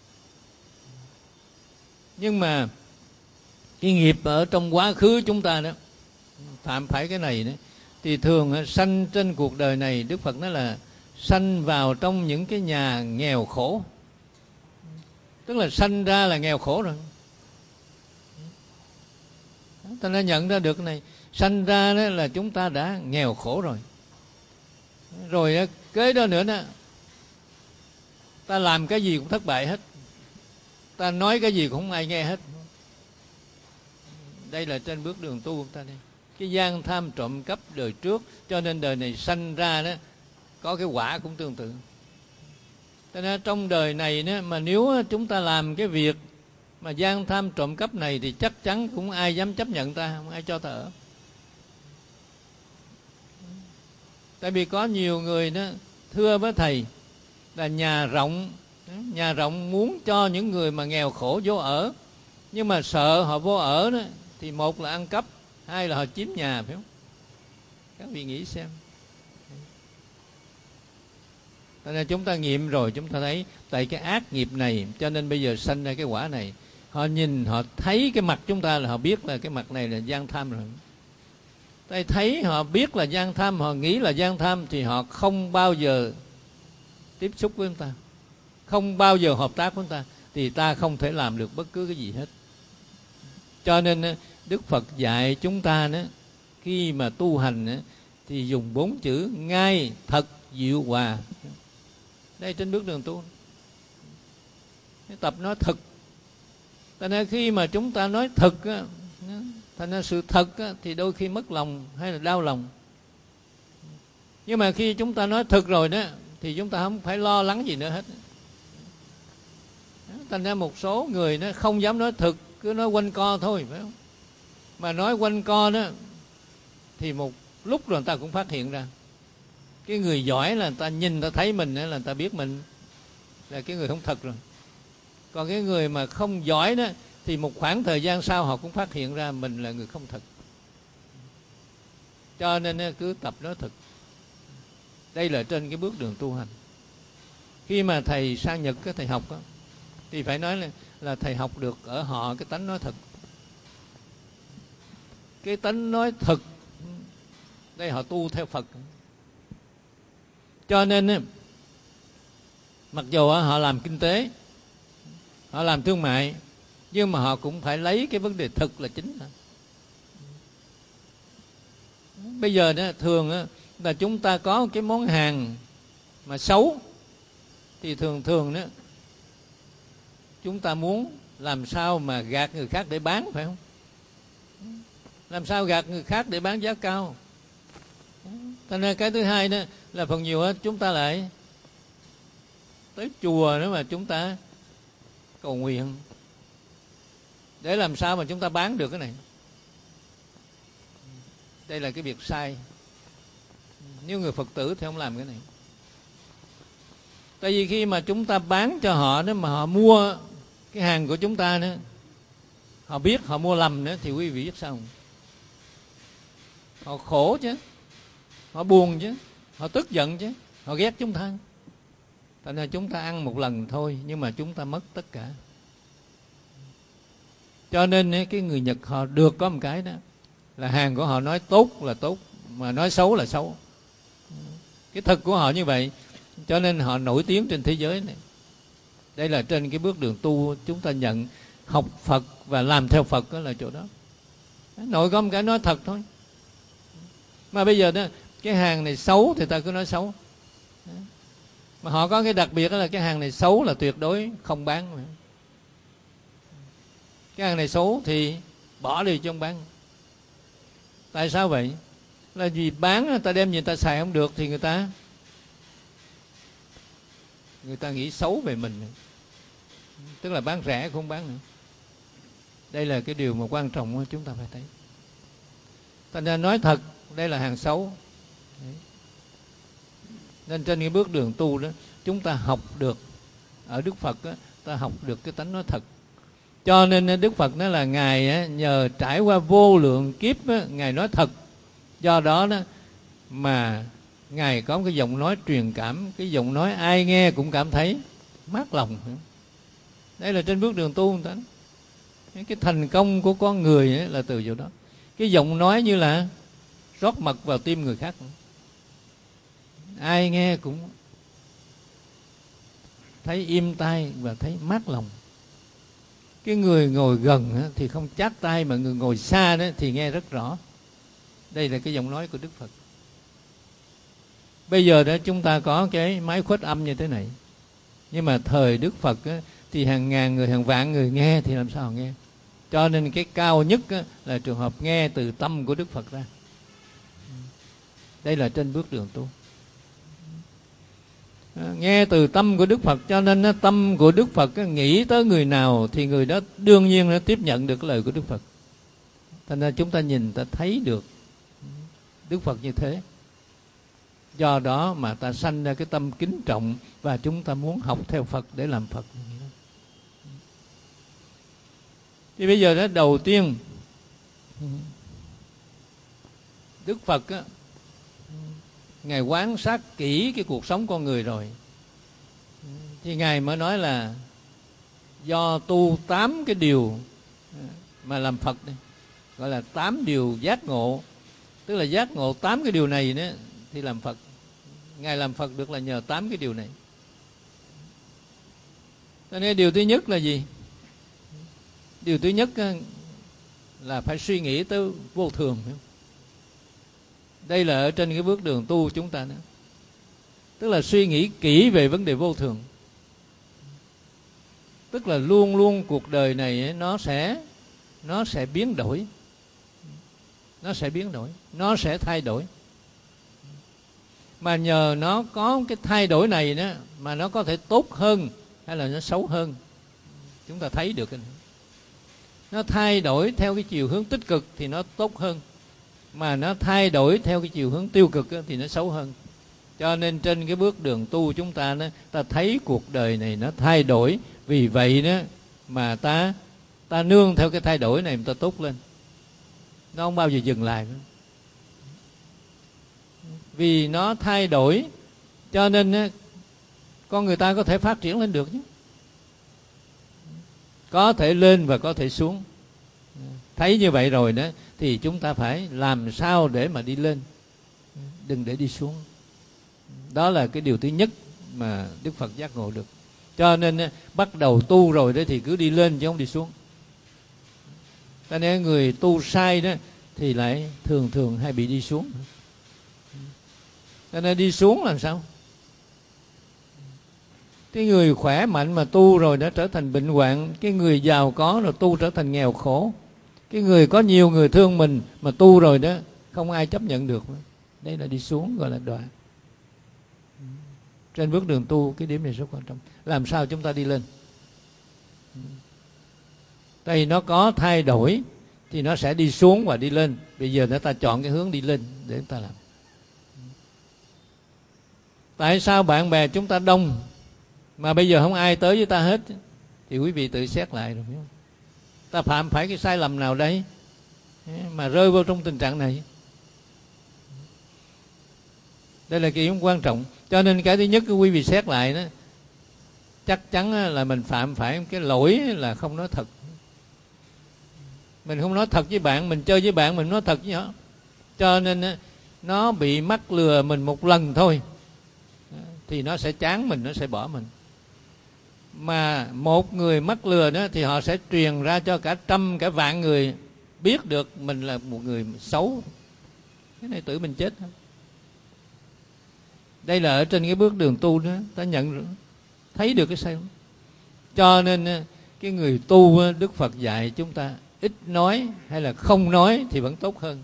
Speaker 2: Nhưng mà cái nghiệp ở trong quá khứ chúng ta đó phạm phải cái này đó, thì thường sanh trên cuộc đời này, Đức Phật nói là sanh vào trong những cái nhà nghèo khổ. Tức là sanh ra là nghèo khổ rồi. Ta đã nhận ra được cái này. Sanh ra đó là chúng ta đã nghèo khổ rồi. Rồi kế đó nữa đó, ta làm cái gì cũng thất bại hết, ta nói cái gì cũng không ai nghe hết. Đây là trên bước đường tu của ta đây. Cái gian tham trộm cắp đời trước, cho nên đời này sanh ra đó có cái quả cũng tương tự. Cho nên trong đời này đó, mà nếu chúng ta làm cái việc mà gian tham trộm cắp này thì chắc chắn cũng ai dám chấp nhận ta, không ai cho ta ở. Tại vì có nhiều người đó thưa với thầy là nhà rộng muốn cho những người mà nghèo khổ vô ở, nhưng mà sợ họ vô ở đó thì một là ăn cắp, hai là họ chiếm nhà, phải không? Các vị nghĩ xem. Cho nên chúng ta nghiệm rồi, chúng ta thấy tại cái ác nghiệp này cho nên bây giờ sanh ra cái quả này. Họ nhìn, họ thấy cái mặt chúng ta là họ biết là cái mặt này là gian tham rồi. Tại thấy họ biết là gian tham, họ nghĩ là gian tham thì họ không bao giờ tiếp xúc với chúng ta, không bao giờ hợp tác với chúng ta, thì ta không thể làm được bất cứ cái gì hết. Cho nên Đức Phật dạy chúng ta đó, khi mà tu hành thì dùng 4 chữ ngay, thật, diệu, hòa. Đây trên bước đường tu, tập nói thực. Cho nên khi mà chúng ta nói thực, thành ra sự thật thì đôi khi mất lòng hay là đau lòng. Nhưng mà khi chúng ta nói thực rồi đó thì chúng ta không phải lo lắng gì nữa hết. Thành ra một số người nó không dám nói thực, cứ nói quanh co thôi, phải không? Mà nói quanh co đó thì một lúc rồi người ta cũng phát hiện ra. Cái người giỏi là người ta nhìn, ta thấy mình là người ta biết mình là cái người không thật rồi. Còn cái người mà không giỏi đó thì một khoảng thời gian sau họ cũng phát hiện ra mình là người không thật. Cho nên cứ tập nói thực. Đây là trên cái bước đường tu hành. Khi mà thầy sang Nhật, thầy học đó, thì phải nói là thầy học được ở họ cái tánh nói thật. Cái tánh nói thật, đây họ tu theo Phật. Cho nên mặc dù họ làm kinh tế, họ làm thương mại, nhưng mà họ cũng phải lấy cái vấn đề thực là chính. Bây giờ đó, thường là chúng ta có cái món hàng mà xấu thì thường đó chúng ta muốn làm sao mà gạt người khác để bán, phải không? Làm sao gạt người khác để bán giá cao. Cho nên cái thứ hai đó là phần nhiều chúng ta lại tới chùa nữa mà chúng ta cầu nguyện để làm sao mà chúng ta bán được cái này. Đây là cái việc sai. Nếu người Phật tử thì không làm cái này. Tại vì khi mà chúng ta bán cho họ đó, mà họ mua cái hàng của chúng ta nữa, họ biết họ mua lầm nữa, thì quý vị biết sao không? Họ khổ chứ, họ buồn chứ, họ tức giận chứ, họ ghét chúng ta. Tại nên chúng ta ăn một lần thôi, nhưng mà chúng ta mất tất cả. Cho nên cái người Nhật họ được có một cái đó là hàng của họ nói tốt là tốt, mà nói xấu là xấu. Cái thực của họ như vậy, cho nên họ nổi tiếng trên thế giới này. Đây là trên cái bước đường tu chúng ta nhận học Phật và làm theo Phật, đó là chỗ đó. Nội có một cái nói thật thôi. Mà bây giờ đó, cái hàng này xấu thì ta cứ nói xấu. Mà họ có cái đặc biệt đó là cái hàng này xấu là tuyệt đối không bán. Cái hàng này xấu thì bỏ đi chứ không bán. Tại sao vậy? Là vì bán người ta đem gì ta xài không được thì người ta nghĩ xấu về mình. Tức là bán rẻ không bán nữa. Đây là cái điều mà quan trọng chúng ta phải thấy. Thành ra nói thật, đây là hàng xấu. Đấy. Nên trên cái bước đường tu đó, chúng ta học được ở Đức Phật đó, ta học được cái tánh nói thật. Cho nên Đức Phật nói là Ngài nhờ trải qua vô lượng kiếp Ngài nói thật. Do đó mà Ngài có một cái giọng nói truyền cảm, cái giọng nói ai nghe cũng cảm thấy mát lòng. Đây là trên bước đường tu người ta. Cái thành công của con người là từ chỗ đó. Cái giọng nói như là rót mật vào tim người khác, ai nghe cũng thấy im tai và thấy mát lòng. Cái người ngồi gần thì không chát tai, mà người ngồi xa đó thì nghe rất rõ. Đây là cái giọng nói của Đức Phật. Bây giờ đó chúng ta có cái máy khuếch âm như thế này, nhưng mà thời Đức Phật thì hàng ngàn người, hàng vạn người nghe thì làm sao nghe. Cho nên cái cao nhất là trường hợp nghe từ tâm của Đức Phật ra. Đây là trên bước đường tu. Nghe từ tâm của Đức Phật, cho nên tâm của Đức Phật nghĩ tới người nào thì người đó đương nhiên nó tiếp nhận được lời của Đức Phật. Thành ra chúng ta nhìn ta thấy được Đức Phật như thế. Do đó mà ta sanh ra cái tâm kính trọng và chúng ta muốn học theo Phật để làm Phật. Thì bây giờ đó, đầu tiên Đức Phật Ngài quan sát kỹ cái cuộc sống con người rồi, thì Ngài mới nói là do tu 8 cái điều mà làm Phật đây, gọi là 8 điều giác ngộ, tức là giác ngộ 8 cái điều này nữa thì làm Phật. Ngài làm Phật được là nhờ 8 cái điều này. Cho nên điều thứ nhất là gì? Điều thứ nhất là phải suy nghĩ tới vô thường. Đây là ở trên cái bước đường tu chúng ta nữa. Tức là suy nghĩ kỹ về vấn đề vô thường. Tức là luôn luôn cuộc đời này nó sẽ biến đổi. Nó sẽ biến đổi, nó sẽ thay đổi. Mà nhờ nó có cái thay đổi này đó mà nó có thể tốt hơn hay là nó xấu hơn. Chúng ta thấy được cái này. Nó thay đổi theo cái chiều hướng tích cực thì nó tốt hơn, mà nó thay đổi theo cái chiều hướng tiêu cực thì nó xấu hơn. Cho nên trên cái bước đường tu chúng ta đó, ta thấy cuộc đời này nó thay đổi. Vì vậy đó mà ta nương theo cái thay đổi này mà ta tốt lên. Nó không bao giờ dừng lại nữa. Vì nó thay đổi cho nên con người ta có thể phát triển lên được chứ. Có thể lên và có thể xuống. Thấy như vậy rồi đó thì chúng ta phải làm sao để mà đi lên, đừng để đi xuống. Đó là cái điều thứ nhất mà Đức Phật giác ngộ được. Cho nên bắt đầu tu rồi đó thì cứ đi lên chứ không đi xuống. Cho nên người tu sai đó thì lại thường hay bị đi xuống. Cho nên đi xuống làm sao? Cái người khỏe mạnh mà tu rồi đã trở thành bệnh hoạn. Cái người giàu có rồi tu trở thành nghèo khổ. Cái người có nhiều người thương mình mà tu rồi đó không ai chấp nhận được. Đây là đi xuống, gọi là đọa. Trên bước đường tu cái điểm này rất quan trọng. Làm sao chúng ta đi lên? Tại nó có thay đổi thì nó sẽ đi xuống và đi lên. Bây giờ ta chọn cái hướng đi lên để chúng ta làm. Tại sao bạn bè chúng ta đông mà bây giờ không ai tới với ta hết? Thì quý vị tự xét lại rồi, hiểu không? Ta phạm phải cái sai lầm nào đấy mà rơi vào trong tình trạng này? Đây là cái điểm quan trọng. Cho nên cái thứ nhất quý vị xét lại đó, chắc chắn là mình phạm phải cái lỗi là không nói thật. Mình không nói thật với bạn, mình chơi với bạn mình nói thật với nó. Cho nên nó bị mắc lừa mình một lần thôi thì nó sẽ chán mình, nó sẽ bỏ mình. Mà một người mắc lừa đó thì họ sẽ truyền ra cho cả trăm, cả vạn người biết được mình là một người xấu. Cái này tự mình chết thôi. Đây là ở trên cái bước đường tu đó, ta nhận thấy được cái sai. Cho nên cái người tu Đức Phật dạy chúng ta ít nói hay là không nói thì vẫn tốt hơn.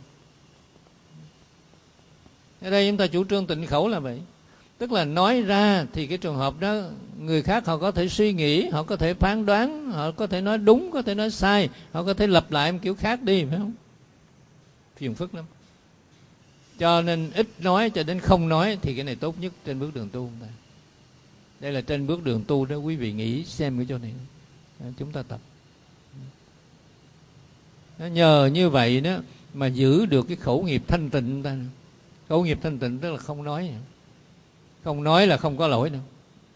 Speaker 2: Ở đây chúng ta chủ trương tịnh khẩu là vậy. Tức là nói ra thì cái trường hợp đó người khác họ có thể suy nghĩ, họ có thể phán đoán, họ có thể nói đúng, có thể nói sai, họ có thể lặp lại một kiểu khác đi, phải không? Phiền phức lắm. Cho nên ít nói cho đến không nói thì cái này tốt nhất trên bước đường tu chúng ta. Đây là trên bước đường tu đó, quý vị nghĩ xem cái chỗ này chúng ta tập. Nó nhờ như vậy đó mà giữ được cái khẩu nghiệp thanh tịnh chúng ta. Khẩu nghiệp thanh tịnh tức là không nói. Không nói là không có lỗi đâu.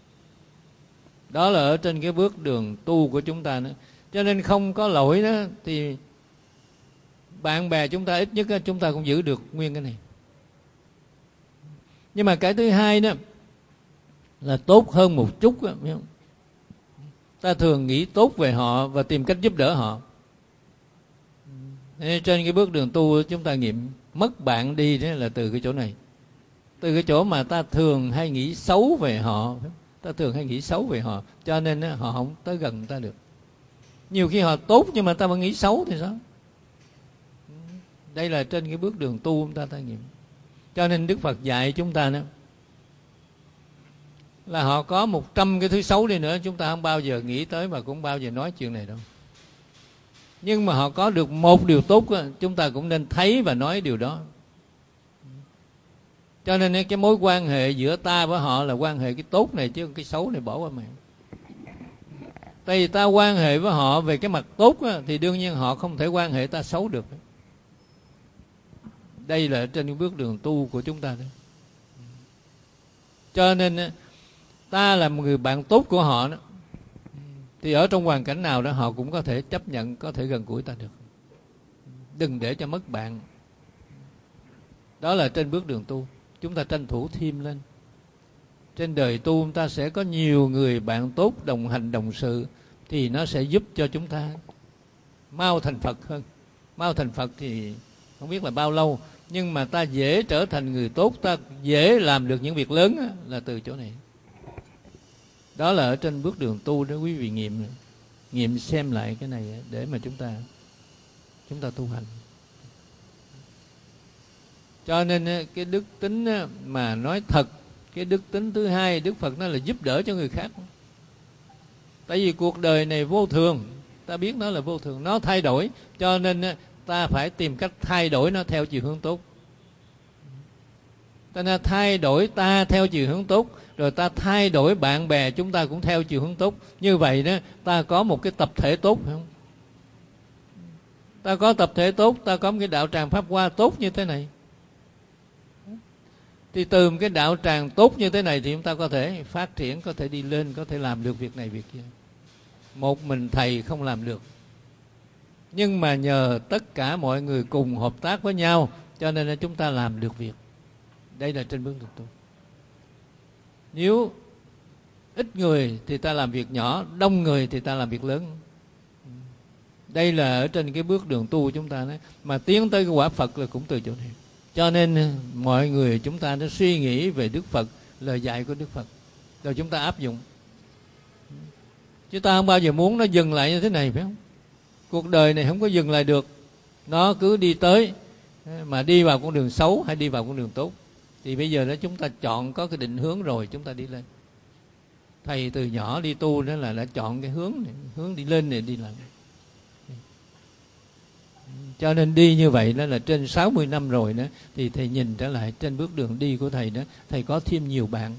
Speaker 2: Đó là ở trên cái bước đường tu của chúng ta nữa. Cho nên không có lỗi đó thì bạn bè chúng ta ít nhất chúng ta cũng giữ được nguyên cái này. Nhưng mà cái thứ hai đó là tốt hơn một chút đó, biết không? Ta thường nghĩ tốt về họ và tìm cách giúp đỡ họ. Trên cái bước đường tu chúng ta nghiệm mất bạn đi đó là từ cái chỗ này. Từ cái chỗ mà ta thường hay nghĩ xấu về họ. Ta thường hay nghĩ xấu về họ, cho nên họ không tới gần ta được. Nhiều khi họ tốt nhưng mà ta vẫn nghĩ xấu thì sao? Đây là trên cái bước đường tu chúng ta nghiệm. Cho nên Đức Phật dạy chúng ta đó là họ có 100 cái thứ xấu đi nữa, chúng ta không bao giờ nghĩ tới và cũng không bao giờ nói chuyện này đâu. Nhưng mà họ có được một điều tốt, chúng ta cũng nên thấy và nói điều đó. Cho nên cái mối quan hệ giữa ta với họ là quan hệ cái tốt này, chứ cái xấu này bỏ qua mẹ. Tại vì ta quan hệ với họ về cái mặt tốt thì đương nhiên họ không thể quan hệ ta xấu được. Đây là trên bước đường tu của chúng ta đó. Cho nên ta là một người bạn tốt của họ đó, thì ở trong hoàn cảnh nào đó họ cũng có thể chấp nhận, có thể gần gũi ta được. Đừng để cho mất bạn. Đó là trên bước đường tu, chúng ta tranh thủ thêm lên. Trên đời tu chúng ta sẽ có nhiều người bạn tốt đồng hành đồng sự, thì nó sẽ giúp cho chúng ta mau thành Phật hơn. Mau thành Phật thì không biết là bao lâu, nhưng mà ta dễ trở thành người tốt, ta dễ làm được những việc lớn là từ chỗ này. Đó là ở trên bước đường tu đó, quý vị nghiệm xem lại cái này để mà chúng ta tu hành. Cho nên cái đức tính mà nói thật, cái đức tính thứ hai Đức Phật nói là giúp đỡ cho người khác. Tại vì cuộc đời này vô thường, ta biết nó là vô thường, nó thay đổi, cho nên ta phải tìm cách thay đổi nó theo chiều hướng tốt. Ta nên thay đổi ta theo chiều hướng tốt, rồi ta thay đổi bạn bè chúng ta cũng theo chiều hướng tốt. Như vậy đó, ta có một cái tập thể tốt, phải không? Ta có tập thể tốt, ta có một cái đạo tràng Pháp Hoa tốt như thế này. Thì từ một cái đạo tràng tốt như thế này thì chúng ta có thể phát triển, có thể đi lên, có thể làm được việc này việc kia. Một mình thầy không làm được, nhưng mà nhờ tất cả mọi người cùng hợp tác với nhau, cho nên là chúng ta làm được việc. Đây là trên bước đường tu. Nếu ít người thì ta làm việc nhỏ, đông người thì ta làm việc lớn. Đây là ở trên cái bước đường tu của chúng ta đó. Mà tiến tới cái quả Phật là cũng từ chỗ này. Cho nên mọi người chúng ta đã suy nghĩ về Đức Phật, lời dạy của Đức Phật, rồi chúng ta áp dụng. Chứ ta không bao giờ muốn nó dừng lại như thế này, phải không? Cuộc đời này không có dừng lại được, nó cứ đi tới, mà đi vào con đường xấu hay đi vào con đường tốt. Thì bây giờ đó chúng ta chọn có cái định hướng rồi, chúng ta đi lên. Thầy từ nhỏ đi tu đó là đã chọn cái hướng này, hướng đi lên này, đi lại. Cho nên đi như vậy đó là trên 60 năm rồi đó, thì thầy nhìn trở lại trên bước đường đi của thầy đó, thầy có thêm nhiều bạn.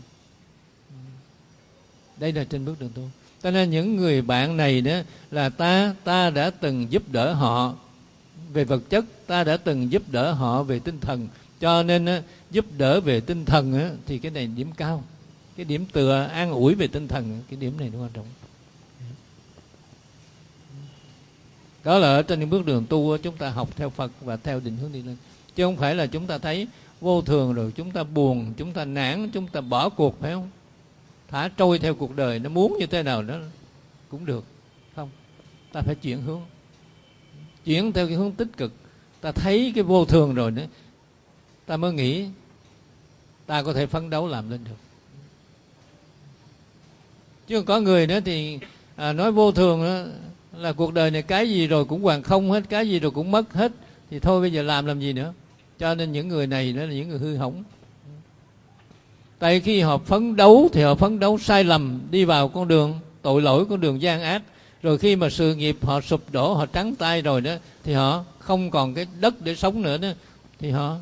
Speaker 2: Đây là trên bước đường tu. Cho nên những người bạn này đó là ta đã từng giúp đỡ họ về vật chất, ta đã từng giúp đỡ họ về tinh thần. Cho nên giúp đỡ về tinh thần thì cái này điểm cao. Cái điểm tựa an ủi về tinh thần, cái điểm này nó quan trọng. Đó là ở trên những bước đường tu chúng ta học theo Phật và theo định hướng đi lên. Chứ không phải là chúng ta thấy vô thường rồi chúng ta buồn, chúng ta nản, chúng ta bỏ cuộc, phải không? Thả trôi theo cuộc đời, nó muốn như thế nào đó cũng được. Không, ta phải chuyển hướng, chuyển theo cái hướng tích cực. Ta thấy cái vô thường rồi đó, ta mới nghĩ ta có thể phấn đấu làm lên được. Chứ có người nữa thì nói vô thường đó, là cuộc đời này cái gì rồi cũng hoàn không hết, cái gì rồi cũng mất hết, thì thôi bây giờ làm gì nữa. Cho nên những người này đó là những người hư hỏng. Tại khi họ phấn đấu thì họ phấn đấu sai lầm, đi vào con đường tội lỗi, con đường gian ác. Rồi khi mà sự nghiệp họ sụp đổ, họ trắng tay rồi đó, thì họ không còn cái đất để sống nữa đó, thì họ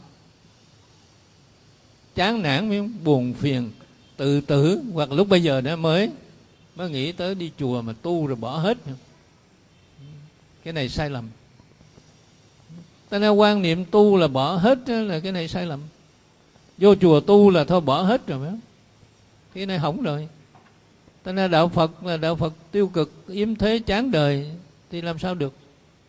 Speaker 2: chán nản, buồn phiền, tự tử. Hoặc lúc bây giờ đó mới nghĩ tới đi chùa mà tu rồi bỏ hết. Cái này sai lầm. Ta nên quan niệm tu là bỏ hết là cái này sai lầm. Vô chùa tu là thôi bỏ hết rồi, phải không? Cái này hỏng rồi. Ta nên đạo Phật là đạo Phật tiêu cực, yếm thế, chán đời, thì làm sao được.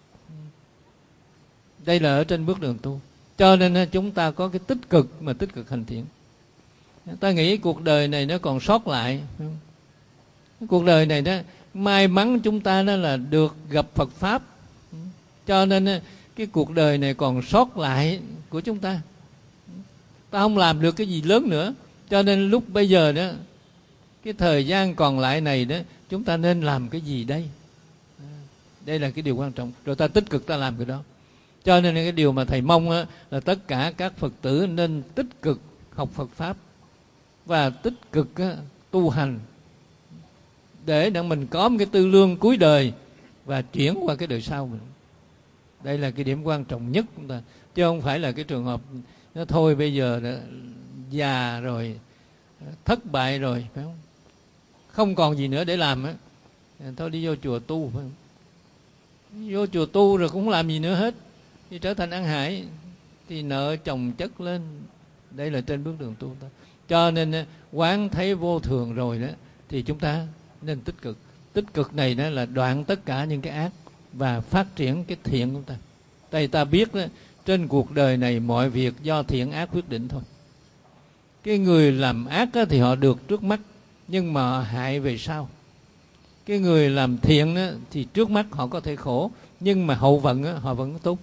Speaker 2: Đây là ở trên bước đường tu. Cho nên chúng ta có cái tích cực, mà tích cực hành thiện. Ta nghĩ cuộc đời này nó còn sót lại, phải không? Cuộc đời này đó, may mắn chúng ta đó là được gặp Phật Pháp. Cho nên cái cuộc đời này còn sót lại của chúng ta. Ta không làm được cái gì lớn nữa. Cho nên lúc bây giờ đó, cái thời gian còn lại này đó, chúng ta nên làm cái gì đây? Đây là cái điều quan trọng. Rồi ta tích cực ta làm cái đó. Cho nên cái điều mà thầy mong là tất cả các Phật tử nên tích cực học Phật Pháp và tích cực tu hành, để mình có một cái tư lương cuối đời và chuyển qua cái đời sau mình. Đây là cái điểm quan trọng nhất của chúng ta. Chứ không phải là cái trường hợp nó thôi bây giờ đã già rồi, thất bại rồi, phải không? Không còn gì nữa để làm á, thôi đi vô chùa tu, phải không? Vô chùa tu rồi cũng không làm gì nữa hết, thì trở thành ăn hại, thì nợ chồng chất lên. Đây là trên bước đường tu ta. Cho nên quán thấy vô thường rồi đó thì chúng ta nên tích cực. Tích cực này đó là đoạn tất cả những cái ác và phát triển cái thiện của ta. Tại ta biết đó, trên cuộc đời này mọi việc do thiện ác quyết định thôi. Cái người làm ác đó, thì họ được trước mắt, nhưng mà họ hại về sau. Cái người làm thiện đó, thì trước mắt họ có thể khổ, nhưng mà hậu vận đó, họ vẫn tốt.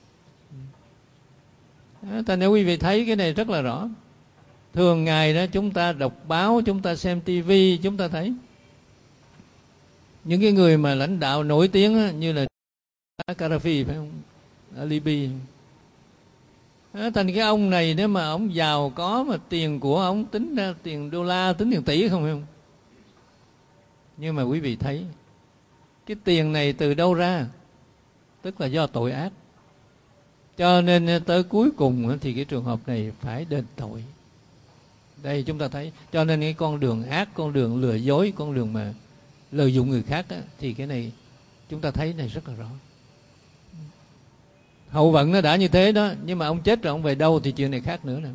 Speaker 2: Ta nếu quý vị thấy cái này rất là rõ. Thường ngày đó chúng ta đọc báo, chúng ta xem tivi, chúng ta thấy những cái người mà lãnh đạo nổi tiếng đó, như là Gaddafi phải không, ở Libya. Thành cái ông này nếu mà ông giàu có mà tiền của ông tính ra tiền đô la, tính tiền tỷ không phải không? Nhưng mà quý vị thấy cái tiền này từ đâu ra? Tức là do tội ác. Cho nên tới cuối cùng thì cái trường hợp này phải đền tội. Đây chúng ta thấy. Cho nên cái con đường ác, con đường lừa dối, con đường mà lợi dụng người khác á, thì cái này chúng ta thấy này rất là rõ. Hậu vận nó đã như thế đó, nhưng mà ông chết rồi ông về đâu thì chuyện này khác nữa nè.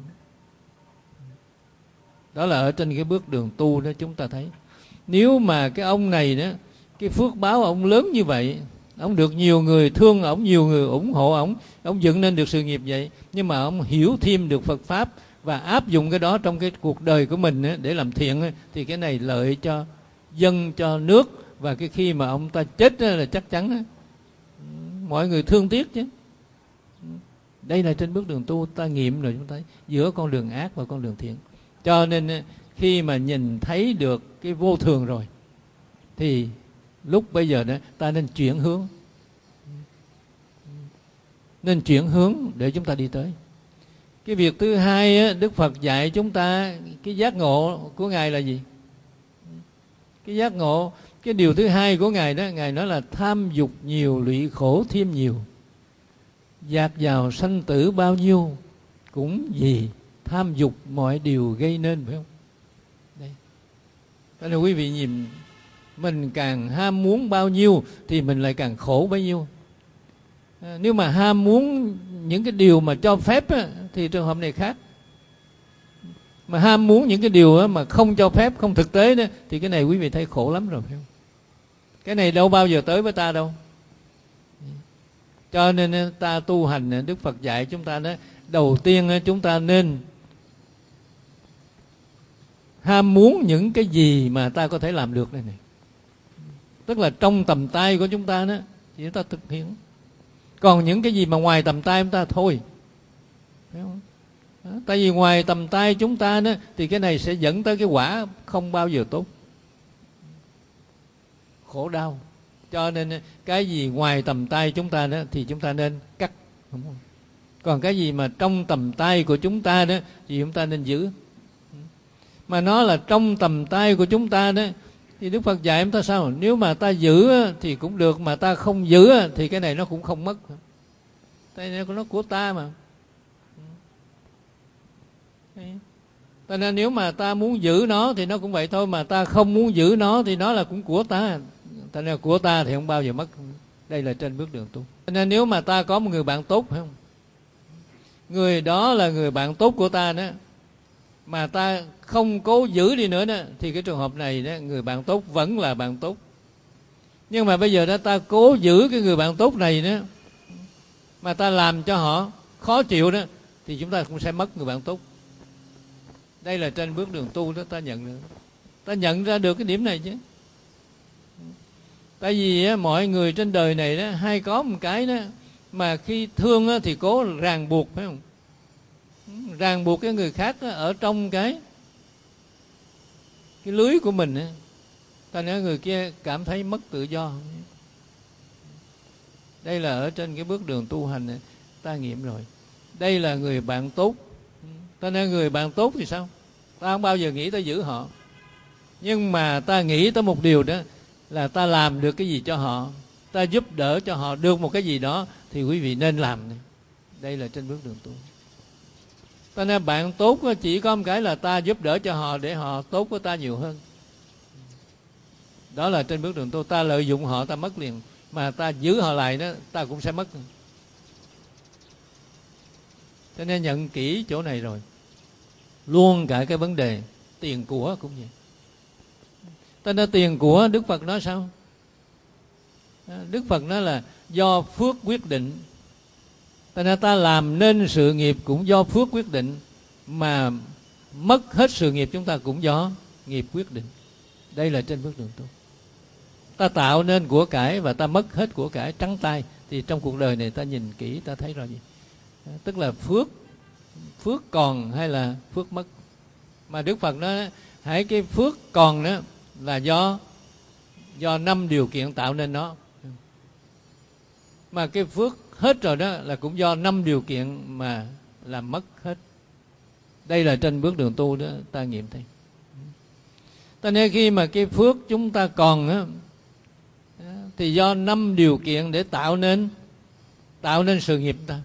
Speaker 2: Đó là ở trên cái bước đường tu đó chúng ta thấy. Nếu mà cái ông này đó, cái phước báo ông lớn như vậy, ông được nhiều người thương ông, nhiều người ủng hộ ông dựng nên được sự nghiệp vậy, nhưng mà ông hiểu thêm được Phật Pháp và áp dụng cái đó trong cái cuộc đời của mình để làm thiện, thì cái này lợi cho dân, cho nước. Và cái khi mà ông ta chết là chắc chắn mọi người thương tiếc chứ. Đây là trên bước đường tu ta nghiệm rồi chúng ta thấy giữa con đường ác và con đường thiện. Cho nên khi mà nhìn thấy được cái vô thường rồi thì lúc bây giờ đó ta nên chuyển hướng. Nên chuyển hướng để chúng ta đi tới. Cái việc thứ hai Đức Phật dạy chúng ta cái giác ngộ của Ngài là gì? Cái giác ngộ, cái điều thứ hai của Ngài đó, Ngài nói là tham dục nhiều lụy khổ thêm nhiều. Dạt vào sanh tử bao nhiêu cũng vì tham dục mọi điều gây nên, phải không? Đây. Đó là quý vị nhìn, mình càng ham muốn bao nhiêu thì mình lại càng khổ bấy nhiêu. Nếu mà ham muốn những cái điều mà cho phép thì trường hợp này khác. Mà ham muốn những cái điều mà không cho phép, không thực tế đó, thì cái này quý vị thấy khổ lắm rồi, phải không? Cái này đâu bao giờ tới với ta đâu. Cho nên ta tu hành, Đức Phật dạy chúng ta đó, đầu tiên chúng ta nên ham muốn những cái gì mà ta có thể làm được này. Tức là trong tầm tay của chúng ta đó thì chúng ta thực hiện. Còn những cái gì mà ngoài tầm tay chúng ta thôi, phải không? Đó, tại vì ngoài tầm tay chúng ta đó thì cái này sẽ dẫn tới cái quả không bao giờ tốt, khổ đau. Cho nên cái gì ngoài tầm tay chúng ta đó thì chúng ta nên cắt, đúng không? Còn cái gì mà trong tầm tay của chúng ta đó thì chúng ta nên giữ. Mà nó là trong tầm tay của chúng ta đó thì Đức Phật dạy chúng ta sao? Nếu mà ta giữ thì cũng được, mà ta không giữ thì cái này nó cũng không mất. Tại vì nó của ta mà. Cho nên nếu mà ta muốn giữ nó thì nó cũng vậy thôi, mà ta không muốn giữ nó thì nó là cũng của ta. Cho nên của ta thì không bao giờ mất. Đây là trên bước đường tu. Cho nên nếu mà ta có một người bạn tốt, phải không? Người đó là người bạn tốt của ta đó, mà ta không cố giữ đi nữa đó, thì cái trường hợp này đó, người bạn tốt vẫn là bạn tốt. Nhưng mà bây giờ đó ta cố giữ cái người bạn tốt này đó, mà ta làm cho họ khó chịu đó, thì chúng ta cũng sẽ mất người bạn tốt. Đây là trên bước đường tu đó ta nhận được. Ta nhận ra được cái điểm này chứ. Tại vì mọi người trên đời này đó hay có một cái đó, mà khi thương thì cố ràng buộc, phải không? Ràng buộc cái người khác ở trong cái lưới của mình. Ta nói người kia cảm thấy mất tự do. Đây là ở trên cái bước đường tu hành ta nghiệm rồi. Đây là người bạn tốt. Ta nói người bạn tốt thì sao? Ta không bao giờ nghĩ ta giữ họ. Nhưng mà ta nghĩ tới một điều đó là ta làm được cái gì cho họ, ta giúp đỡ cho họ được một cái gì đó, thì quý vị nên làm. Đây là trên bước đường tu. Ta nói bạn tốt chỉ có một cái là ta giúp đỡ cho họ để họ tốt với ta nhiều hơn. Đó là trên bước đường tu. Ta lợi dụng họ ta mất liền, mà ta giữ họ lại đó ta cũng sẽ mất. Cho nên nhận kỹ chỗ này rồi. luôn cả cái vấn đề tiền của cũng vậy. Ta nói tiền của, Đức Phật nói sao? Đức Phật nói là do phước quyết định. Ta nói ta làm nên sự nghiệp cũng do phước quyết định, mà mất hết sự nghiệp chúng ta cũng do nghiệp quyết định. Đây là trên bước đường tu. Ta tạo nên của cải và ta mất hết của cải trắng tay. Thì trong cuộc đời này ta nhìn kỹ ta thấy rõ gì? Tức là phước còn hay là phước mất. Mà Đức Phật nói hãy cái phước còn đó là do 5 điều kiện tạo nên nó. Mà cái phước hết rồi đó là cũng do 5 điều kiện mà làm mất hết. Đây là trên bước đường tu đó ta nghiệm thấy. Ta nên khi mà cái phước chúng ta còn á, thì do 5 điều kiện để tạo nên sự nghiệp ta.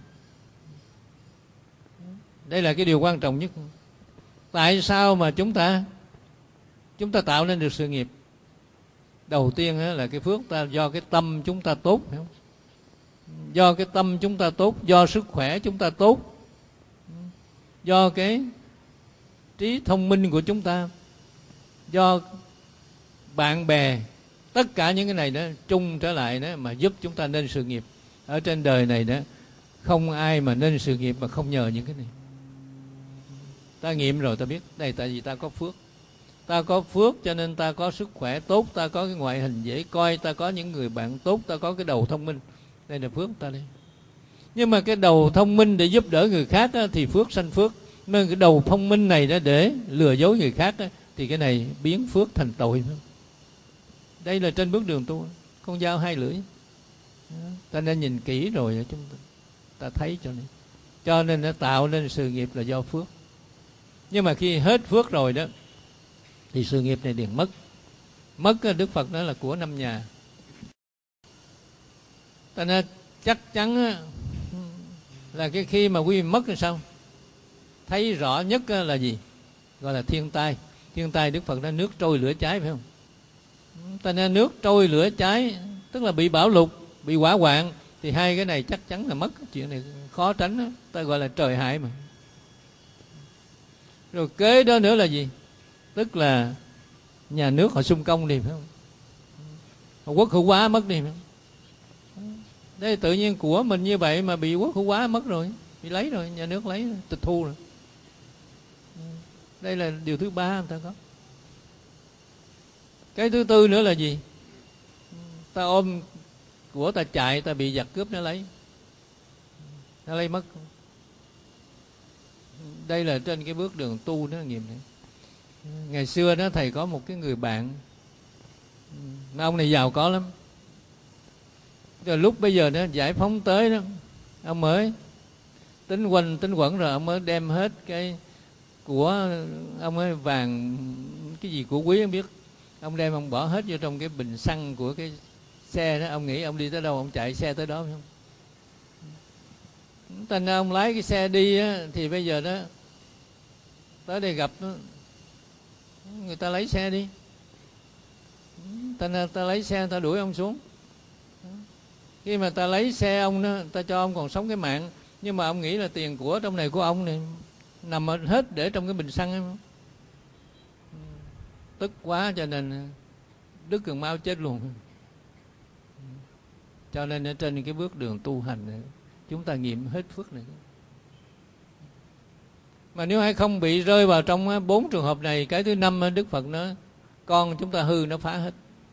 Speaker 2: Đây là cái điều quan trọng nhất. Tại sao mà chúng ta tạo nên được sự nghiệp? Đầu tiên là cái phước ta do cái tâm chúng ta tốt, phải không? Do cái tâm chúng ta tốt, do sức khỏe chúng ta tốt, do cái trí thông minh của chúng ta, do bạn bè, tất cả những cái này đó chung trở lại đó mà giúp chúng ta nên sự nghiệp. Ở trên đời này đó không ai mà nên sự nghiệp mà không nhờ những cái này. Ta nghiệm rồi ta biết đây, tại vì ta có phước. Ta có phước cho nên ta có sức khỏe tốt, ta có cái ngoại hình dễ coi, ta có những người bạn tốt, ta có cái đầu thông minh. Đây là phước ta đây. Nhưng mà cái đầu thông minh để giúp đỡ người khác á, thì phước sanh phước. Nên cái đầu thông minh này đó để lừa dối người khác á, thì cái này biến phước thành tội. Đây là trên bước đường tu, con dao hai lưỡi. Ta nên nhìn kỹ rồi chúng ta thấy cho nên nó tạo nên sự nghiệp là do phước. Nhưng mà khi hết phước rồi đó thì sự nghiệp này liền mất. Mất, Đức Phật nói là của 5 nhà. Ta nên chắc chắn là cái khi mà quý vị mất thì sao? Thấy rõ nhất là gì? Gọi là thiên tai. Thiên tai Đức Phật nói nước trôi lửa cháy, phải không? Ta nên nước trôi lửa cháy tức là bị bão lụt, bị hỏa hoạn, thì hai cái này chắc chắn là mất. Chuyện này khó tránh đó. Ta gọi là trời hại mà. Rồi kế đó nữa là gì? Tức là nhà nước họ xung công đi, phải không? Họ quốc hữu hóa mất đi, phải không? Đây tự nhiên của mình như vậy mà bị quốc hữu hóa mất rồi, bị lấy rồi, nhà nước lấy rồi, tịch thu rồi. Đây là điều thứ ba người ta có. Cái thứ tư nữa là gì? Ta ôm của ta chạy, ta bị giặc cướp nó lấy mất. Đây là trên cái bước đường tu đó nghiệm này. Ngày xưa đó thầy có một cái người bạn, ông này giàu có lắm. Rồi lúc bây giờ đó giải phóng tới đó, ông mới tính quanh tính quẩn rồi ông mới đem hết cái của ông ấy, vàng cái gì của quý không biết, ông đem ông bỏ hết vô trong cái bình xăng của cái xe đó. Ông nghĩ ông đi tới đâu ông chạy xe tới đó, phải không? Thành ra ông lái cái xe đi á, thì bây giờ đó tới đây gặp đó, người ta lấy xe đi, ta lấy xe, ta đuổi ông xuống. Khi mà ta lấy xe ông đó, ta cho ông còn sống cái mạng, nhưng mà ông nghĩ là tiền của trong này của ông này nằm hết để trong cái bình xăng ấy. Tức quá cho nên Đức Cường Mao chết luôn. Cho nên ở trên cái bước đường tu hành này, chúng ta nghiệm hết phước này. Mà nếu ai không bị rơi vào trong 4 trường hợp này, cái thứ 5 Đức Phật nói con chúng ta hư nó phá hết.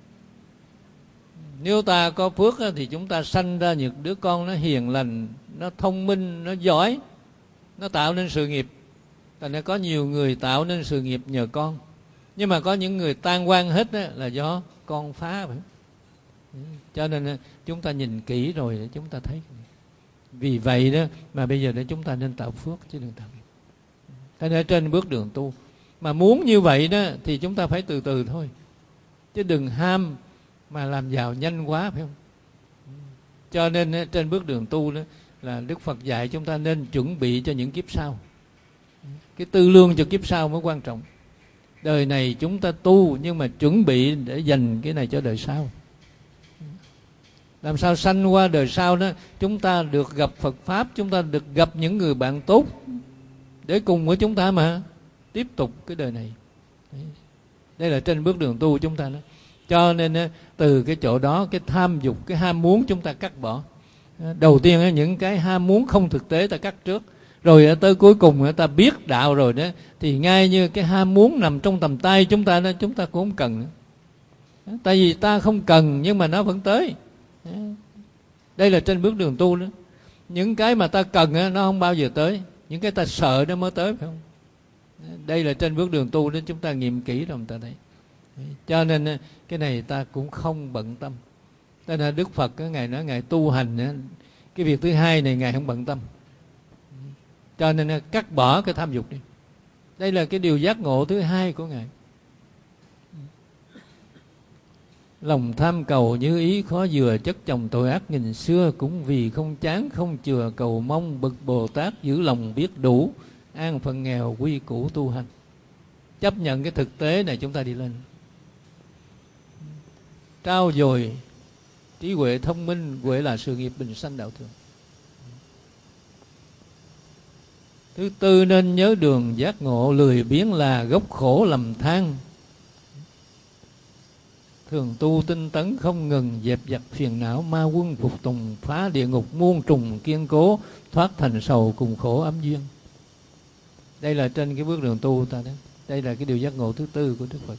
Speaker 2: Nếu ta có phước thì chúng ta sanh ra những đứa con nó hiền lành, nó thông minh, nó giỏi, nó tạo nên sự nghiệp. Thành ra có nhiều người tạo nên sự nghiệp nhờ con, nhưng mà có những người tan quan hết là do con phá. Cho nên chúng ta nhìn kỹ rồi để chúng ta thấy. Vì vậy đó mà bây giờ để chúng ta nên tạo phước chứ đừng tạo nghiệp. Thế nên trên bước đường tu mà muốn như vậy đó thì chúng ta phải từ từ thôi, chứ đừng ham mà làm giàu nhanh quá, phải không? Cho nên trên bước đường tu đó là Đức Phật dạy chúng ta nên chuẩn bị cho những kiếp sau. Cái tư lương cho kiếp sau mới quan trọng. Đời này chúng ta tu nhưng mà chuẩn bị để dành cái này cho đời sau. Làm sao sanh qua đời sau đó chúng ta được gặp Phật Pháp, chúng ta được gặp những người bạn tốt để cùng với chúng ta mà tiếp tục cái đời này. Đây là trên bước đường tu chúng ta đó. Cho nên từ cái chỗ đó, cái tham dục, cái ham muốn chúng ta cắt bỏ. Đầu tiên những cái ham muốn không thực tế ta cắt trước, rồi tới cuối cùng ta biết đạo rồi đó, thì ngay như cái ham muốn nằm trong tầm tay chúng ta đó, chúng ta cũng không cần nữa. Tại vì ta không cần nhưng mà nó vẫn tới. Đây là trên bước đường tu đó. Những cái mà ta cần nó không bao giờ tới, những cái ta sợ nó mới tới, phải không? Đây là trên bước đường tu đó, chúng ta nghiệm kỹ rồi ta thấy. Cho nên cái này ta cũng không bận tâm. Cho nên Đức Phật Ngài nói Ngài tu hành, cái việc thứ hai này Ngài không bận tâm. Cho nên cắt bỏ cái tham dục đi. Đây là cái điều giác ngộ thứ hai của Ngài. Lòng tham cầu như ý khó dừa, chất chồng tội ác nghìn xưa, cũng vì không chán không chừa, cầu mong bậc Bồ Tát giữ lòng biết đủ, an phận nghèo quy củ tu hành. Chấp nhận cái thực tế này chúng ta đi lên. Trao dồi trí huệ thông minh, huệ là sự nghiệp bình sanh đạo thường. Thứ tư, nên nhớ đường giác ngộ, lười biếng là gốc khổ lầm than. Thường tu tinh tấn không ngừng, dẹp dặt phiền não, ma quân phục tùng, phá địa ngục muôn trùng kiên cố, thoát thành sầu cùng khổ ấm duyên. Đây là trên cái bước đường tu ta đó. Đây là cái điều giác ngộ thứ tư của Đức Phật.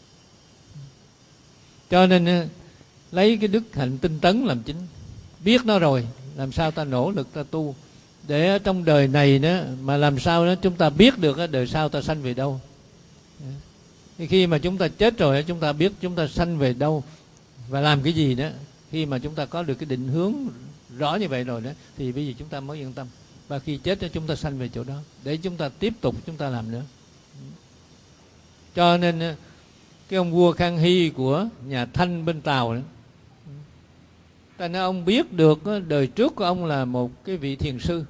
Speaker 2: Cho nên lấy cái đức hạnh tinh tấn làm chính. Biết nó rồi, làm sao ta nỗ lực ta tu, để trong đời này đó mà làm sao đó chúng ta biết được đời sau ta sanh về đâu. Khi mà chúng ta chết rồi, chúng ta biết chúng ta sanh về đâu và làm cái gì đó. Khi mà chúng ta có được cái định hướng rõ như vậy rồi đó, thì bây giờ chúng ta mới yên tâm. Và khi chết chúng ta sanh về chỗ đó, để chúng ta tiếp tục chúng ta làm nữa. Cho nên cái ông vua Khang Hy của nhà Thanh bên Tàu đó, tại nên ông biết được đời trước của ông là một cái vị thiền sư.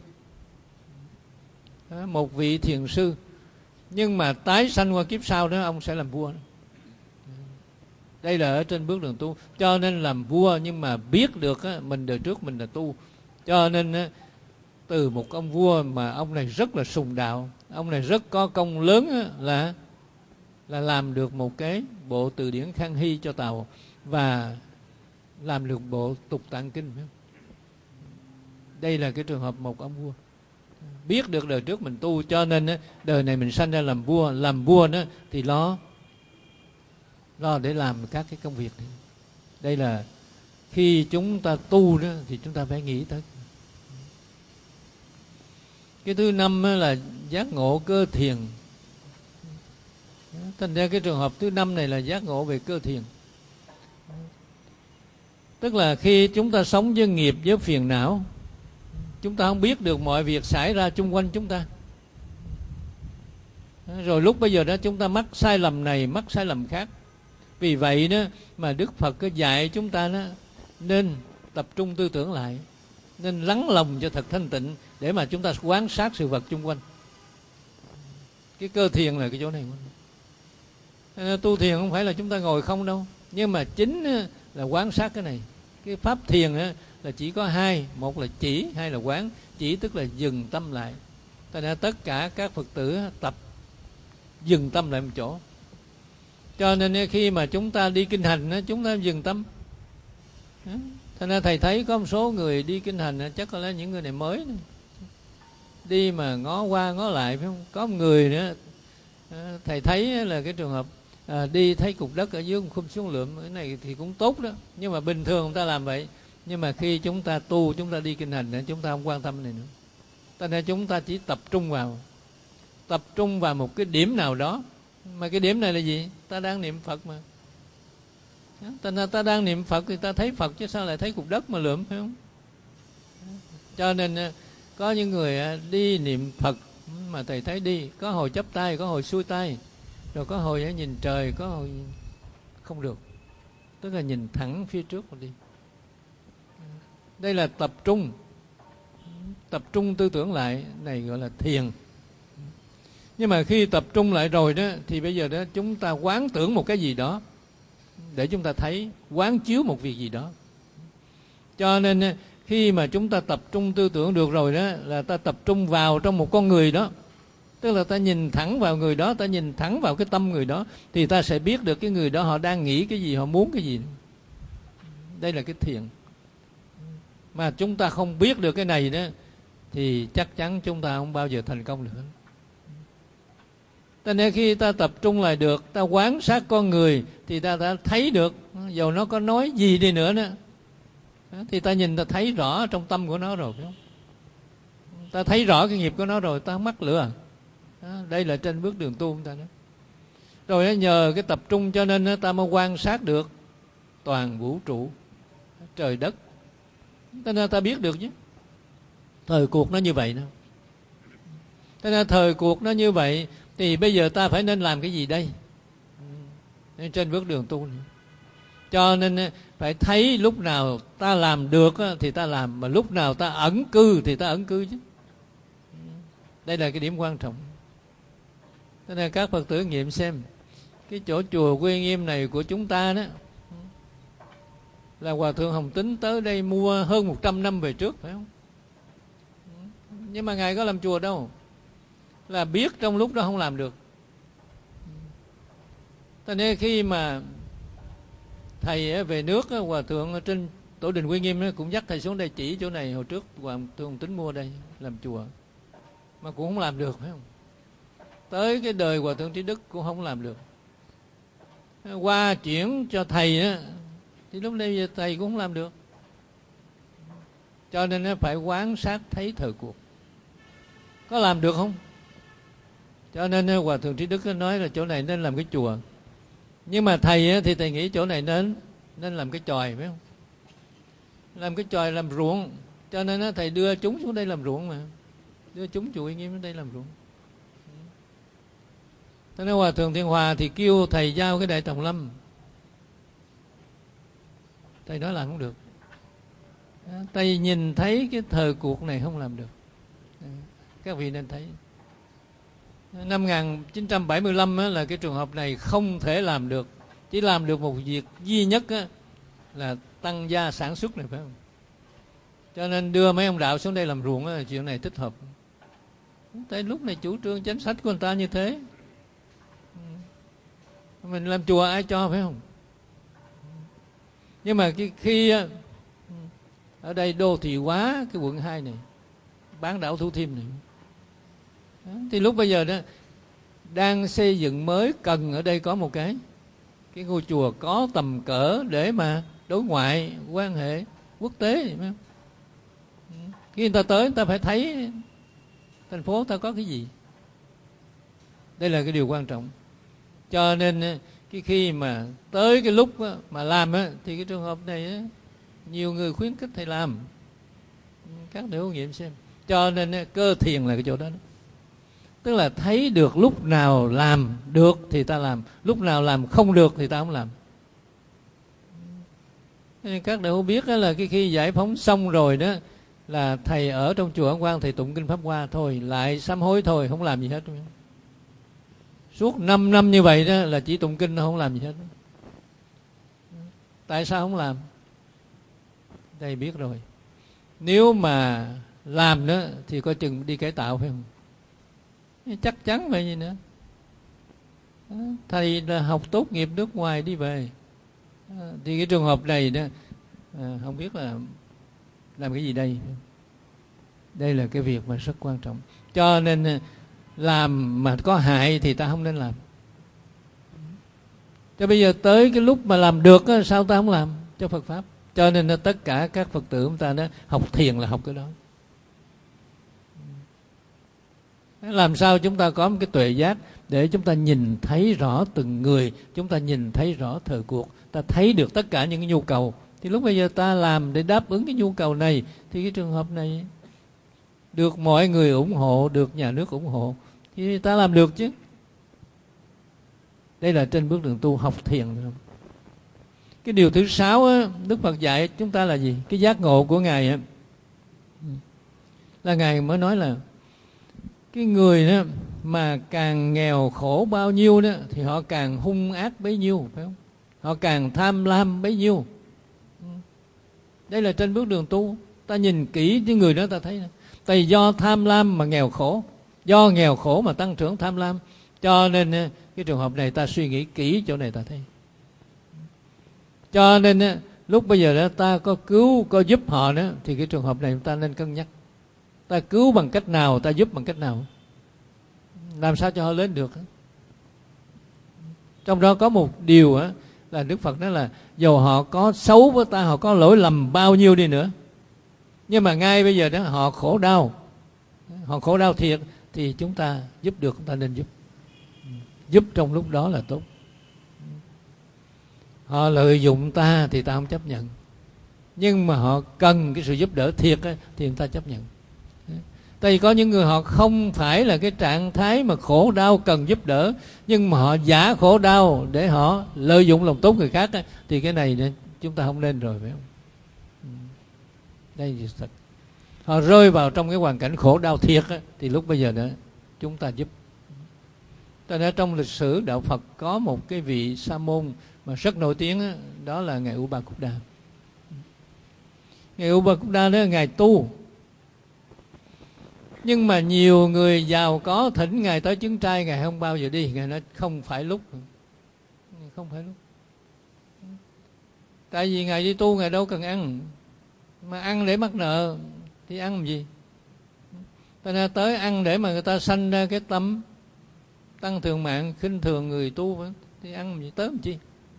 Speaker 2: Một vị thiền sư, nhưng mà tái sanh qua kiếp sau đó ông sẽ làm vua. Đây là ở trên bước đường tu. Cho nên làm vua nhưng mà biết được mình đời trước mình là tu. Cho nên từ một ông vua mà ông này rất là sùng đạo, ông này rất có công lớn là làm được một cái bộ từ điển Khang Hy cho Tàu, và làm được bộ Tục Tạng Kinh. Đây là cái trường hợp một ông vua biết được đời trước mình tu, cho nên đời này mình sanh ra làm vua. Làm vua đó thì lo để làm các cái công việc này. Đây là khi chúng ta tu đó thì chúng ta phải nghĩ tới. Cái thứ năm là giác ngộ cơ thiền. Thành ra cái trường hợp thứ năm này là giác ngộ về cơ thiền. Tức là khi chúng ta sống với nghiệp, với phiền não, chúng ta không biết được mọi việc xảy ra chung quanh chúng ta. Rồi lúc bây giờ đó chúng ta mắc sai lầm này, mắc sai lầm khác. Vì vậy đó mà Đức Phật có dạy chúng ta đó, nên tập trung tư tưởng lại, nên lắng lòng cho thật thanh tịnh, để mà chúng ta quan sát sự vật chung quanh. Cái cơ thiền là cái chỗ này. Tu thiền không phải là chúng ta ngồi không đâu, nhưng mà chính là quan sát cái này. Cái pháp thiền là chỉ có hai, một là chỉ, hai là quán. Chỉ tức là dừng tâm lại. Cho nên tất cả các Phật tử tập dừng tâm lại một chỗ. Cho nên khi mà chúng ta đi kinh hành, chúng ta dừng tâm. Cho nên thầy thấy có một số người đi kinh hành, chắc có lẽ những người này mới này. Đi mà ngó qua ngó lại, phải không? Có một người nữa thầy thấy là cái trường hợp đi thấy cục đất ở dưới không xuống lượm. Cái này thì cũng tốt đó, nhưng mà bình thường người ta làm vậy. Nhưng mà khi chúng ta tu, chúng ta đi kinh hành, chúng ta không quan tâm này nữa. Cho nên chúng ta chỉ tập trung vào một cái điểm nào đó. Mà cái điểm này là gì? Ta đang niệm Phật mà. Ta đang niệm Phật thì ta thấy Phật, chứ sao lại thấy cục đất mà lượm, phải không? Cho nên có những người đi niệm Phật mà thầy thấy đi, có hồi chắp tay, có hồi xuôi tay, rồi có hồi nhìn trời, có hồi không được. Tức là nhìn thẳng phía trước mà đi. Đây là tập trung tư tưởng lại, này gọi là thiền. Nhưng mà khi tập trung lại rồi đó, thì bây giờ đó chúng ta quán tưởng một cái gì đó, để chúng ta thấy, quán chiếu một việc gì đó. Cho nên khi mà chúng ta tập trung tư tưởng được rồi đó, là ta tập trung vào trong một con người đó. Tức là ta nhìn thẳng vào người đó, ta nhìn thẳng vào cái tâm người đó, thì ta sẽ biết được cái người đó họ đang nghĩ cái gì, họ muốn cái gì. Đây là cái thiền. Mà chúng ta không biết được cái này đó, thì chắc chắn chúng ta không bao giờ thành công được. Cho nên khi ta tập trung lại được, ta quan sát con người, thì ta đã thấy được, dầu nó có nói gì đi nữa đó, thì ta nhìn, ta thấy rõ trong tâm của nó rồi, phải không? Ta thấy rõ cái nghiệp của nó rồi, ta không mắc lừa. Đây là trên bước đường tu chúng ta đó. Rồi nhờ cái tập trung cho nên ta mới quan sát được toàn vũ trụ, trời đất. Cho nên ta biết được chứ. Thời cuộc nó như vậy đó. Cho nên thời cuộc nó như vậy, thì bây giờ ta phải nên làm cái gì đây? Trên bước đường tu này. Cho nên phải thấy lúc nào ta làm được thì ta làm, mà lúc nào ta ẩn cư thì ta ẩn cư chứ. Đây là cái điểm quan trọng. Cho nên các Phật tử nghiệm xem, cái chỗ chùa Quy Nghiêm này của chúng ta đó, là Hòa Thượng Hồng Tín tới đây mua hơn 100 năm về trước, phải không? Nhưng mà Ngài có làm chùa đâu, là biết trong lúc đó không làm được. Cho nên khi mà thầy về nước, Hòa Thượng ở trên Tổ đình Quy Nghiêm cũng dắt thầy xuống đây chỉ chỗ này. Hồi trước Hòa Thượng Hồng Tín mua đây làm chùa, mà cũng không làm được, phải không? Tới cái đời Hòa Thượng Trí Đức cũng không làm được. Qua chuyển cho thầy đó, thì lúc đây thầy cũng không làm được. Cho nên phải quan sát thấy thời cuộc. Có làm được không? Cho nên Hòa Thượng Trí Đức nói là chỗ này nên làm cái chùa. Nhưng mà thầy thì thầy nghĩ chỗ này nên làm cái chòi, phải không? Làm cái chòi, làm ruộng. Cho nên thầy đưa chúng xuống đây làm ruộng mà. Đưa chúng chùa Uy Nghiêm xuống đây làm ruộng. Cho nên Hòa Thượng Thiên Hòa thì kêu thầy giao cái Đại Tòng Lâm. Thầy nói là không được. Thầy nhìn thấy cái thời cuộc này không làm được. Các vị nên thấy. Năm 1975 là cái trường hợp này không thể làm được. Chỉ làm được một việc duy nhất là tăng gia sản xuất này, phải không? Cho nên đưa mấy ông đạo xuống đây làm ruộng là chuyện này thích hợp. Tại lúc này chủ trương chính sách của người ta như thế. Mình làm chùa ai cho, phải không? Nhưng mà khi ở đây đô thị hóa cái quận 2 này, bán đảo Thủ Thiêm này, thì lúc bây giờ đó đang xây dựng mới, cần ở đây có một cái ngôi chùa có tầm cỡ để mà đối ngoại quan hệ quốc tế, phải không? Khi người ta tới, người ta phải thấy thành phố ta có cái gì. Đây là cái điều quan trọng. Cho nên khi mà tới cái lúc mà làm thì cái trường hợp này nhiều người khuyến khích thầy làm. Các đệ hữu nghiệm xem. Cho nên cơ thiền là cái chỗ đó. Tức là thấy được lúc nào làm được thì ta làm, lúc nào làm không được thì ta không làm. Các đệ hữu biết đó là khi giải phóng xong rồi đó, là thầy ở trong chùa Ấn Quang, thầy tụng kinh Pháp Hoa thôi, lại sám hối thôi, không làm gì hết. Suốt 5 năm như vậy đó là chỉ tụng kinh, không làm gì hết. Tại sao không làm? Thầy biết rồi. Nếu mà làm đó thì coi chừng đi cải tạo, phải không? Chắc chắn vậy gì nữa. Thầy là học tốt nghiệp nước ngoài đi về, thì cái trường hợp này đó không biết là làm cái gì đây. Đây là cái việc mà rất quan trọng. Cho nên làm mà có hại thì ta không nên làm. Cho bây giờ tới cái lúc mà làm được sao ta không làm cho Phật Pháp. Cho nên tất cả các Phật tử chúng ta đó, học thiền là học cái đó. Làm sao chúng ta có một cái tuệ giác để chúng ta nhìn thấy rõ từng người, chúng ta nhìn thấy rõ thời cuộc, ta thấy được tất cả những cái nhu cầu. Thì lúc bây giờ ta làm để đáp ứng cái nhu cầu này, thì cái trường hợp này được mọi người ủng hộ, được nhà nước ủng hộ, thì ta làm được chứ. Đây là trên bước đường tu học thiền. Cái điều thứ 6 Đức Phật dạy chúng ta là gì? Cái giác ngộ của Ngài là Ngài mới nói là cái người đó mà càng nghèo khổ bao nhiêu đó, thì họ càng hung ác bấy nhiêu, phải không? Họ càng tham lam bấy nhiêu. Đây là trên bước đường tu. Ta nhìn kỹ cái người đó ta thấy, tại vì do tham lam mà nghèo khổ. Do nghèo khổ mà tăng trưởng tham lam. Cho nên cái trường hợp này ta suy nghĩ kỹ chỗ này ta thấy. Cho nên lúc bây giờ đó ta có cứu, có giúp họ đó, thì cái trường hợp này ta nên cân nhắc. Ta cứu bằng cách nào, ta giúp bằng cách nào, làm sao cho họ lên được. Trong đó có một điều là Đức Phật nói là dù họ có xấu với ta, họ có lỗi lầm bao nhiêu đi nữa, nhưng mà ngay bây giờ đó họ khổ đau thiệt, thì chúng ta giúp được, chúng ta nên giúp. Giúp trong lúc đó là tốt. Họ lợi dụng ta thì ta không chấp nhận, nhưng mà họ cần cái sự giúp đỡ thiệt thì người ta chấp nhận. Tại vì có những người họ không phải là cái trạng thái mà khổ đau cần giúp đỡ, nhưng mà họ giả khổ đau để họ lợi dụng lòng tốt người khác, thì cái này chúng ta không nên rồi, phải không? Đây là thật. Họ rơi vào trong cái hoàn cảnh khổ đau thiệt thì lúc bây giờ đó chúng ta giúp. Cho nên trong lịch sử đạo Phật có một cái vị sa môn mà rất nổi tiếng, đó là ngài Upakutta. Ngài Upakutta đó ngài tu, nhưng mà nhiều người giàu có thỉnh ngài tới chứng trai, ngài không bao giờ đi. Ngài nói không phải lúc. Tại vì ngài đi tu, ngài đâu cần ăn, mà ăn để mắc nợ thì ăn làm gì? Ta nên tới ăn để mà người ta sanh ra cái tâm tăng thường mạng, khinh thường người tu, thì ăn làm gì, tới làm chi?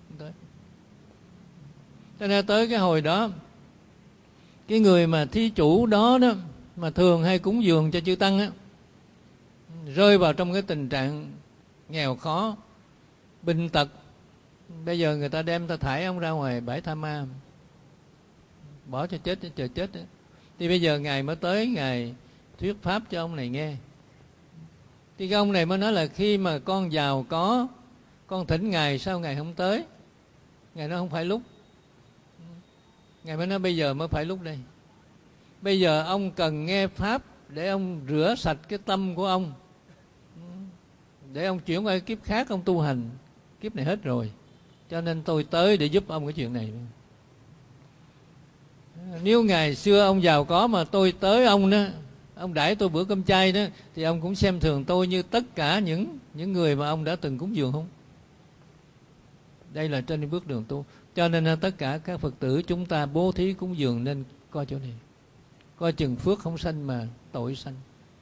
Speaker 2: Cho nên tới cái hồi đó, cái người mà thí chủ đó mà thường hay cúng dường cho chư tăng rơi vào trong cái tình trạng nghèo khó, bệnh tật. Bây giờ người ta đem ta thải ông ra ngoài bãi Tha Ma, bỏ cho chết, chờ chết. Thì bây giờ ngài mới tới, ngài thuyết pháp cho ông này nghe. Thì cái ông này mới nói là khi mà con giàu có, con thỉnh ngài sao ngài không tới? Ngài nói không phải lúc. Ngài mới nói bây giờ mới phải lúc đây. Bây giờ ông cần nghe pháp để ông rửa sạch cái tâm của ông, để ông chuyển qua cái kiếp khác ông tu hành. Kiếp này hết rồi, cho nên tôi tới để giúp ông cái chuyện này. Nếu ngày xưa ông giàu có mà tôi tới ông đó, ông đãi tôi bữa cơm chay đó, thì ông cũng xem thường tôi như tất cả những người mà ông đã từng cúng dường không? Đây là trên bước đường tu. Cho nên tất cả các Phật tử chúng ta bố thí cúng dường nên coi chỗ này. Coi chừng phước không sanh mà tội sanh.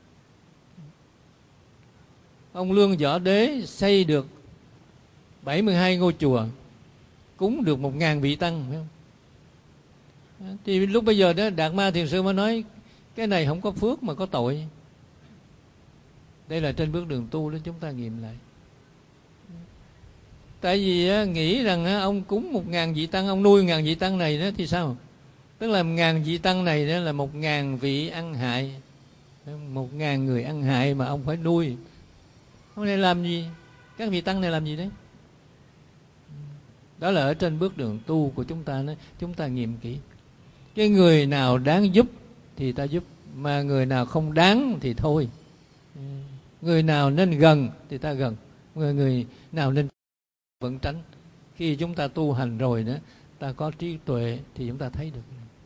Speaker 2: Ông Lương Võ Đế xây được 72 ngôi chùa, cúng được 1.000 vị tăng, phải không? Thì lúc bây giờ đó Đạt Ma Thiền Sư mới nói cái này không có phước mà có tội. Đây là trên bước đường tu đó, chúng ta nghiệm lại. Tại vì nghĩ rằng ông cúng 1.000 vị tăng, ông nuôi 1.000 vị tăng này đó thì sao? Tức là 1.000 vị tăng này đó là 1.000 vị ăn hại, 1.000 người ăn hại mà ông phải nuôi. Ông này làm gì? Các vị tăng này làm gì đấy? Đó là ở trên bước đường tu của chúng ta đó, chúng ta nghiệm kỹ. Cái người nào đáng giúp thì ta giúp, mà người nào không đáng thì thôi. Người nào nên gần thì ta gần, người nào nên vẫn tránh. Khi chúng ta tu hành rồi đó, ta có trí tuệ thì chúng ta thấy được.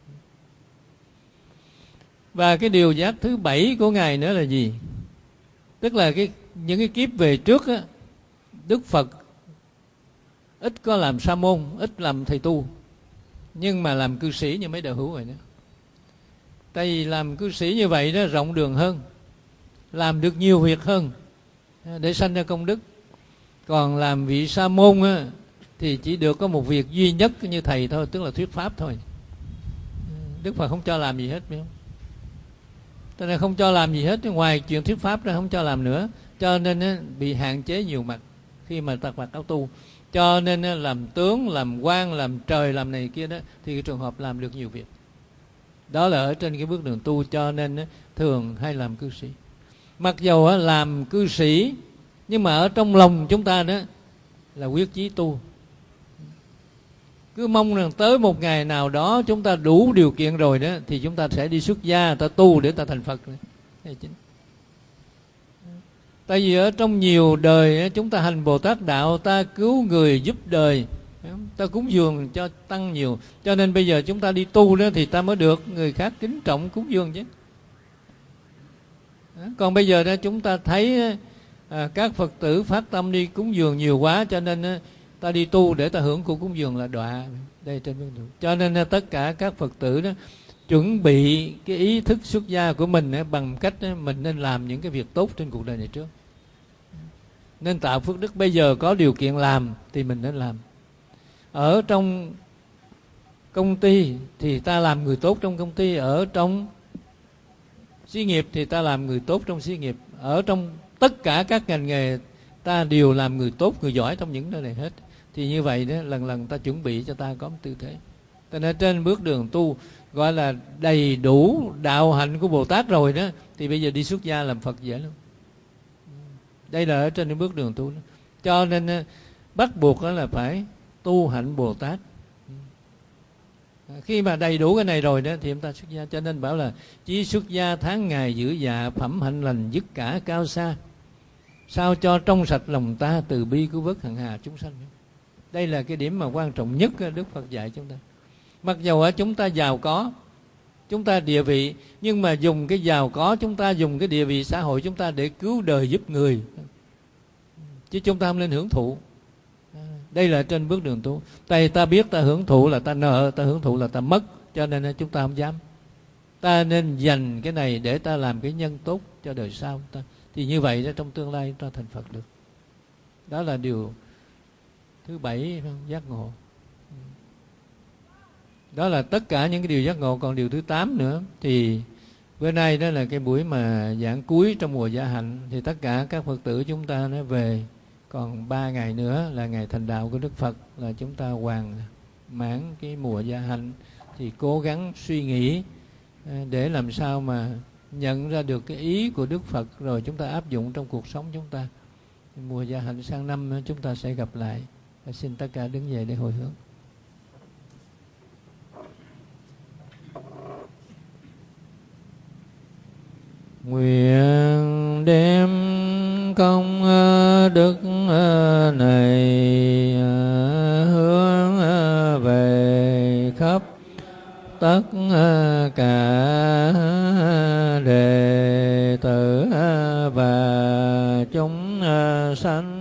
Speaker 2: Và cái điều giác thứ 7 của Ngài nữa là gì? Tức là những cái kiếp về trước á, Đức Phật ít có làm sa môn, ít làm thầy tu, nhưng mà làm cư sĩ như mấy đạo hữu rồi đó. Tại vì làm cư sĩ như vậy đó rộng đường hơn, làm được nhiều việc hơn để sanh ra công đức. Còn làm vị sa môn á, thì chỉ được có một việc duy nhất như thầy thôi, tức là thuyết pháp thôi. Đức Phật không cho làm gì hết, phải không? Cho nên không cho làm gì hết, ngoài chuyện thuyết pháp ra không cho làm nữa. Cho nên bị hạn chế nhiều mặt khi mà ta mặc áo tu. Cho nên làm tướng, làm quan, làm trời, làm này kia đó, thì cái trường hợp làm được nhiều việc. Đó là ở trên cái bước đường tu, cho nên thường hay làm cư sĩ. Mặc dù làm cư sĩ, nhưng mà ở trong lòng chúng ta đó là quyết chí tu. Cứ mong rằng tới một ngày nào đó chúng ta đủ điều kiện rồi đó, thì chúng ta sẽ đi xuất gia, ta tu để ta thành Phật. Tại vì ở trong nhiều đời chúng ta hành Bồ Tát đạo, ta cứu người giúp đời, ta cúng dường cho tăng nhiều. Cho nên bây giờ chúng ta đi tu đó thì ta mới được người khác kính trọng cúng dường chứ. Còn bây giờ đó chúng ta thấy các Phật tử phát tâm đi cúng dường nhiều quá, cho nên ta đi tu để ta hưởng của cúng dường là đọa. Đây trên bước đường. Cho nên tất cả các Phật tử đó chuẩn bị cái ý thức xuất gia của mình bằng cách mình nên làm những cái việc tốt trên cuộc đời này trước. Nên tạo phước đức. Bây giờ có điều kiện làm thì mình nên làm. Ở trong công ty thì ta làm người tốt trong công ty. Ở trong xí nghiệp thì ta làm người tốt trong xí nghiệp. Ở trong tất cả các ngành nghề ta đều làm người tốt, người giỏi trong những nơi này hết. Thì như vậy đó, lần lần ta chuẩn bị cho ta có một tư thế. Cho nên trên bước đường tu gọi là đầy đủ đạo hạnh của Bồ Tát rồi đó, thì bây giờ đi xuất gia làm Phật dễ lắm. Đây là ở trên cái bước đường tu đó. Cho nên bắt buộc đó là phải tu hạnh Bồ Tát. Khi mà đầy đủ cái này rồi đó thì chúng ta xuất gia. Cho nên bảo là chí xuất gia tháng ngày giữ dạ, phẩm hạnh lành dứt cả cao xa, sao cho trong sạch lòng ta, từ bi cứu vớt hằng hà chúng sanh. Đây là cái điểm mà quan trọng nhất Đức Phật dạy chúng ta. Mặc dầu chúng ta giàu có, chúng ta địa vị, nhưng mà dùng cái giàu có chúng ta, dùng cái địa vị xã hội chúng ta để cứu đời giúp người, chứ chúng ta không nên hưởng thụ. Đây là trên bước đường tu. Tại ta biết ta hưởng thụ là ta nợ, ta hưởng thụ là ta mất, cho nên chúng ta không dám. Ta nên dành cái này để ta làm cái nhân tốt cho đời sau ta. Thì như vậy đó, trong tương lai chúng ta thành Phật được. Đó là điều thứ 7, giác ngộ. Đó là tất cả những cái điều giác ngộ. Còn điều thứ 8 nữa thì bữa nay đó là cái buổi mà giảng cuối trong mùa gia hạnh. Thì tất cả các Phật tử chúng ta nó về, còn 3 ngày nữa là ngày thành đạo của Đức Phật, là chúng ta hoàn mãn cái mùa gia hạnh. Thì cố gắng suy nghĩ để làm sao mà nhận ra được cái ý của Đức Phật, rồi chúng ta áp dụng trong cuộc sống chúng ta. Mùa gia hạnh sang năm chúng ta sẽ gặp lại. Và xin tất cả đứng dậy để hồi hướng. Nguyện đem công đức này hướng về khắp tất cả đệ tử và chúng sanh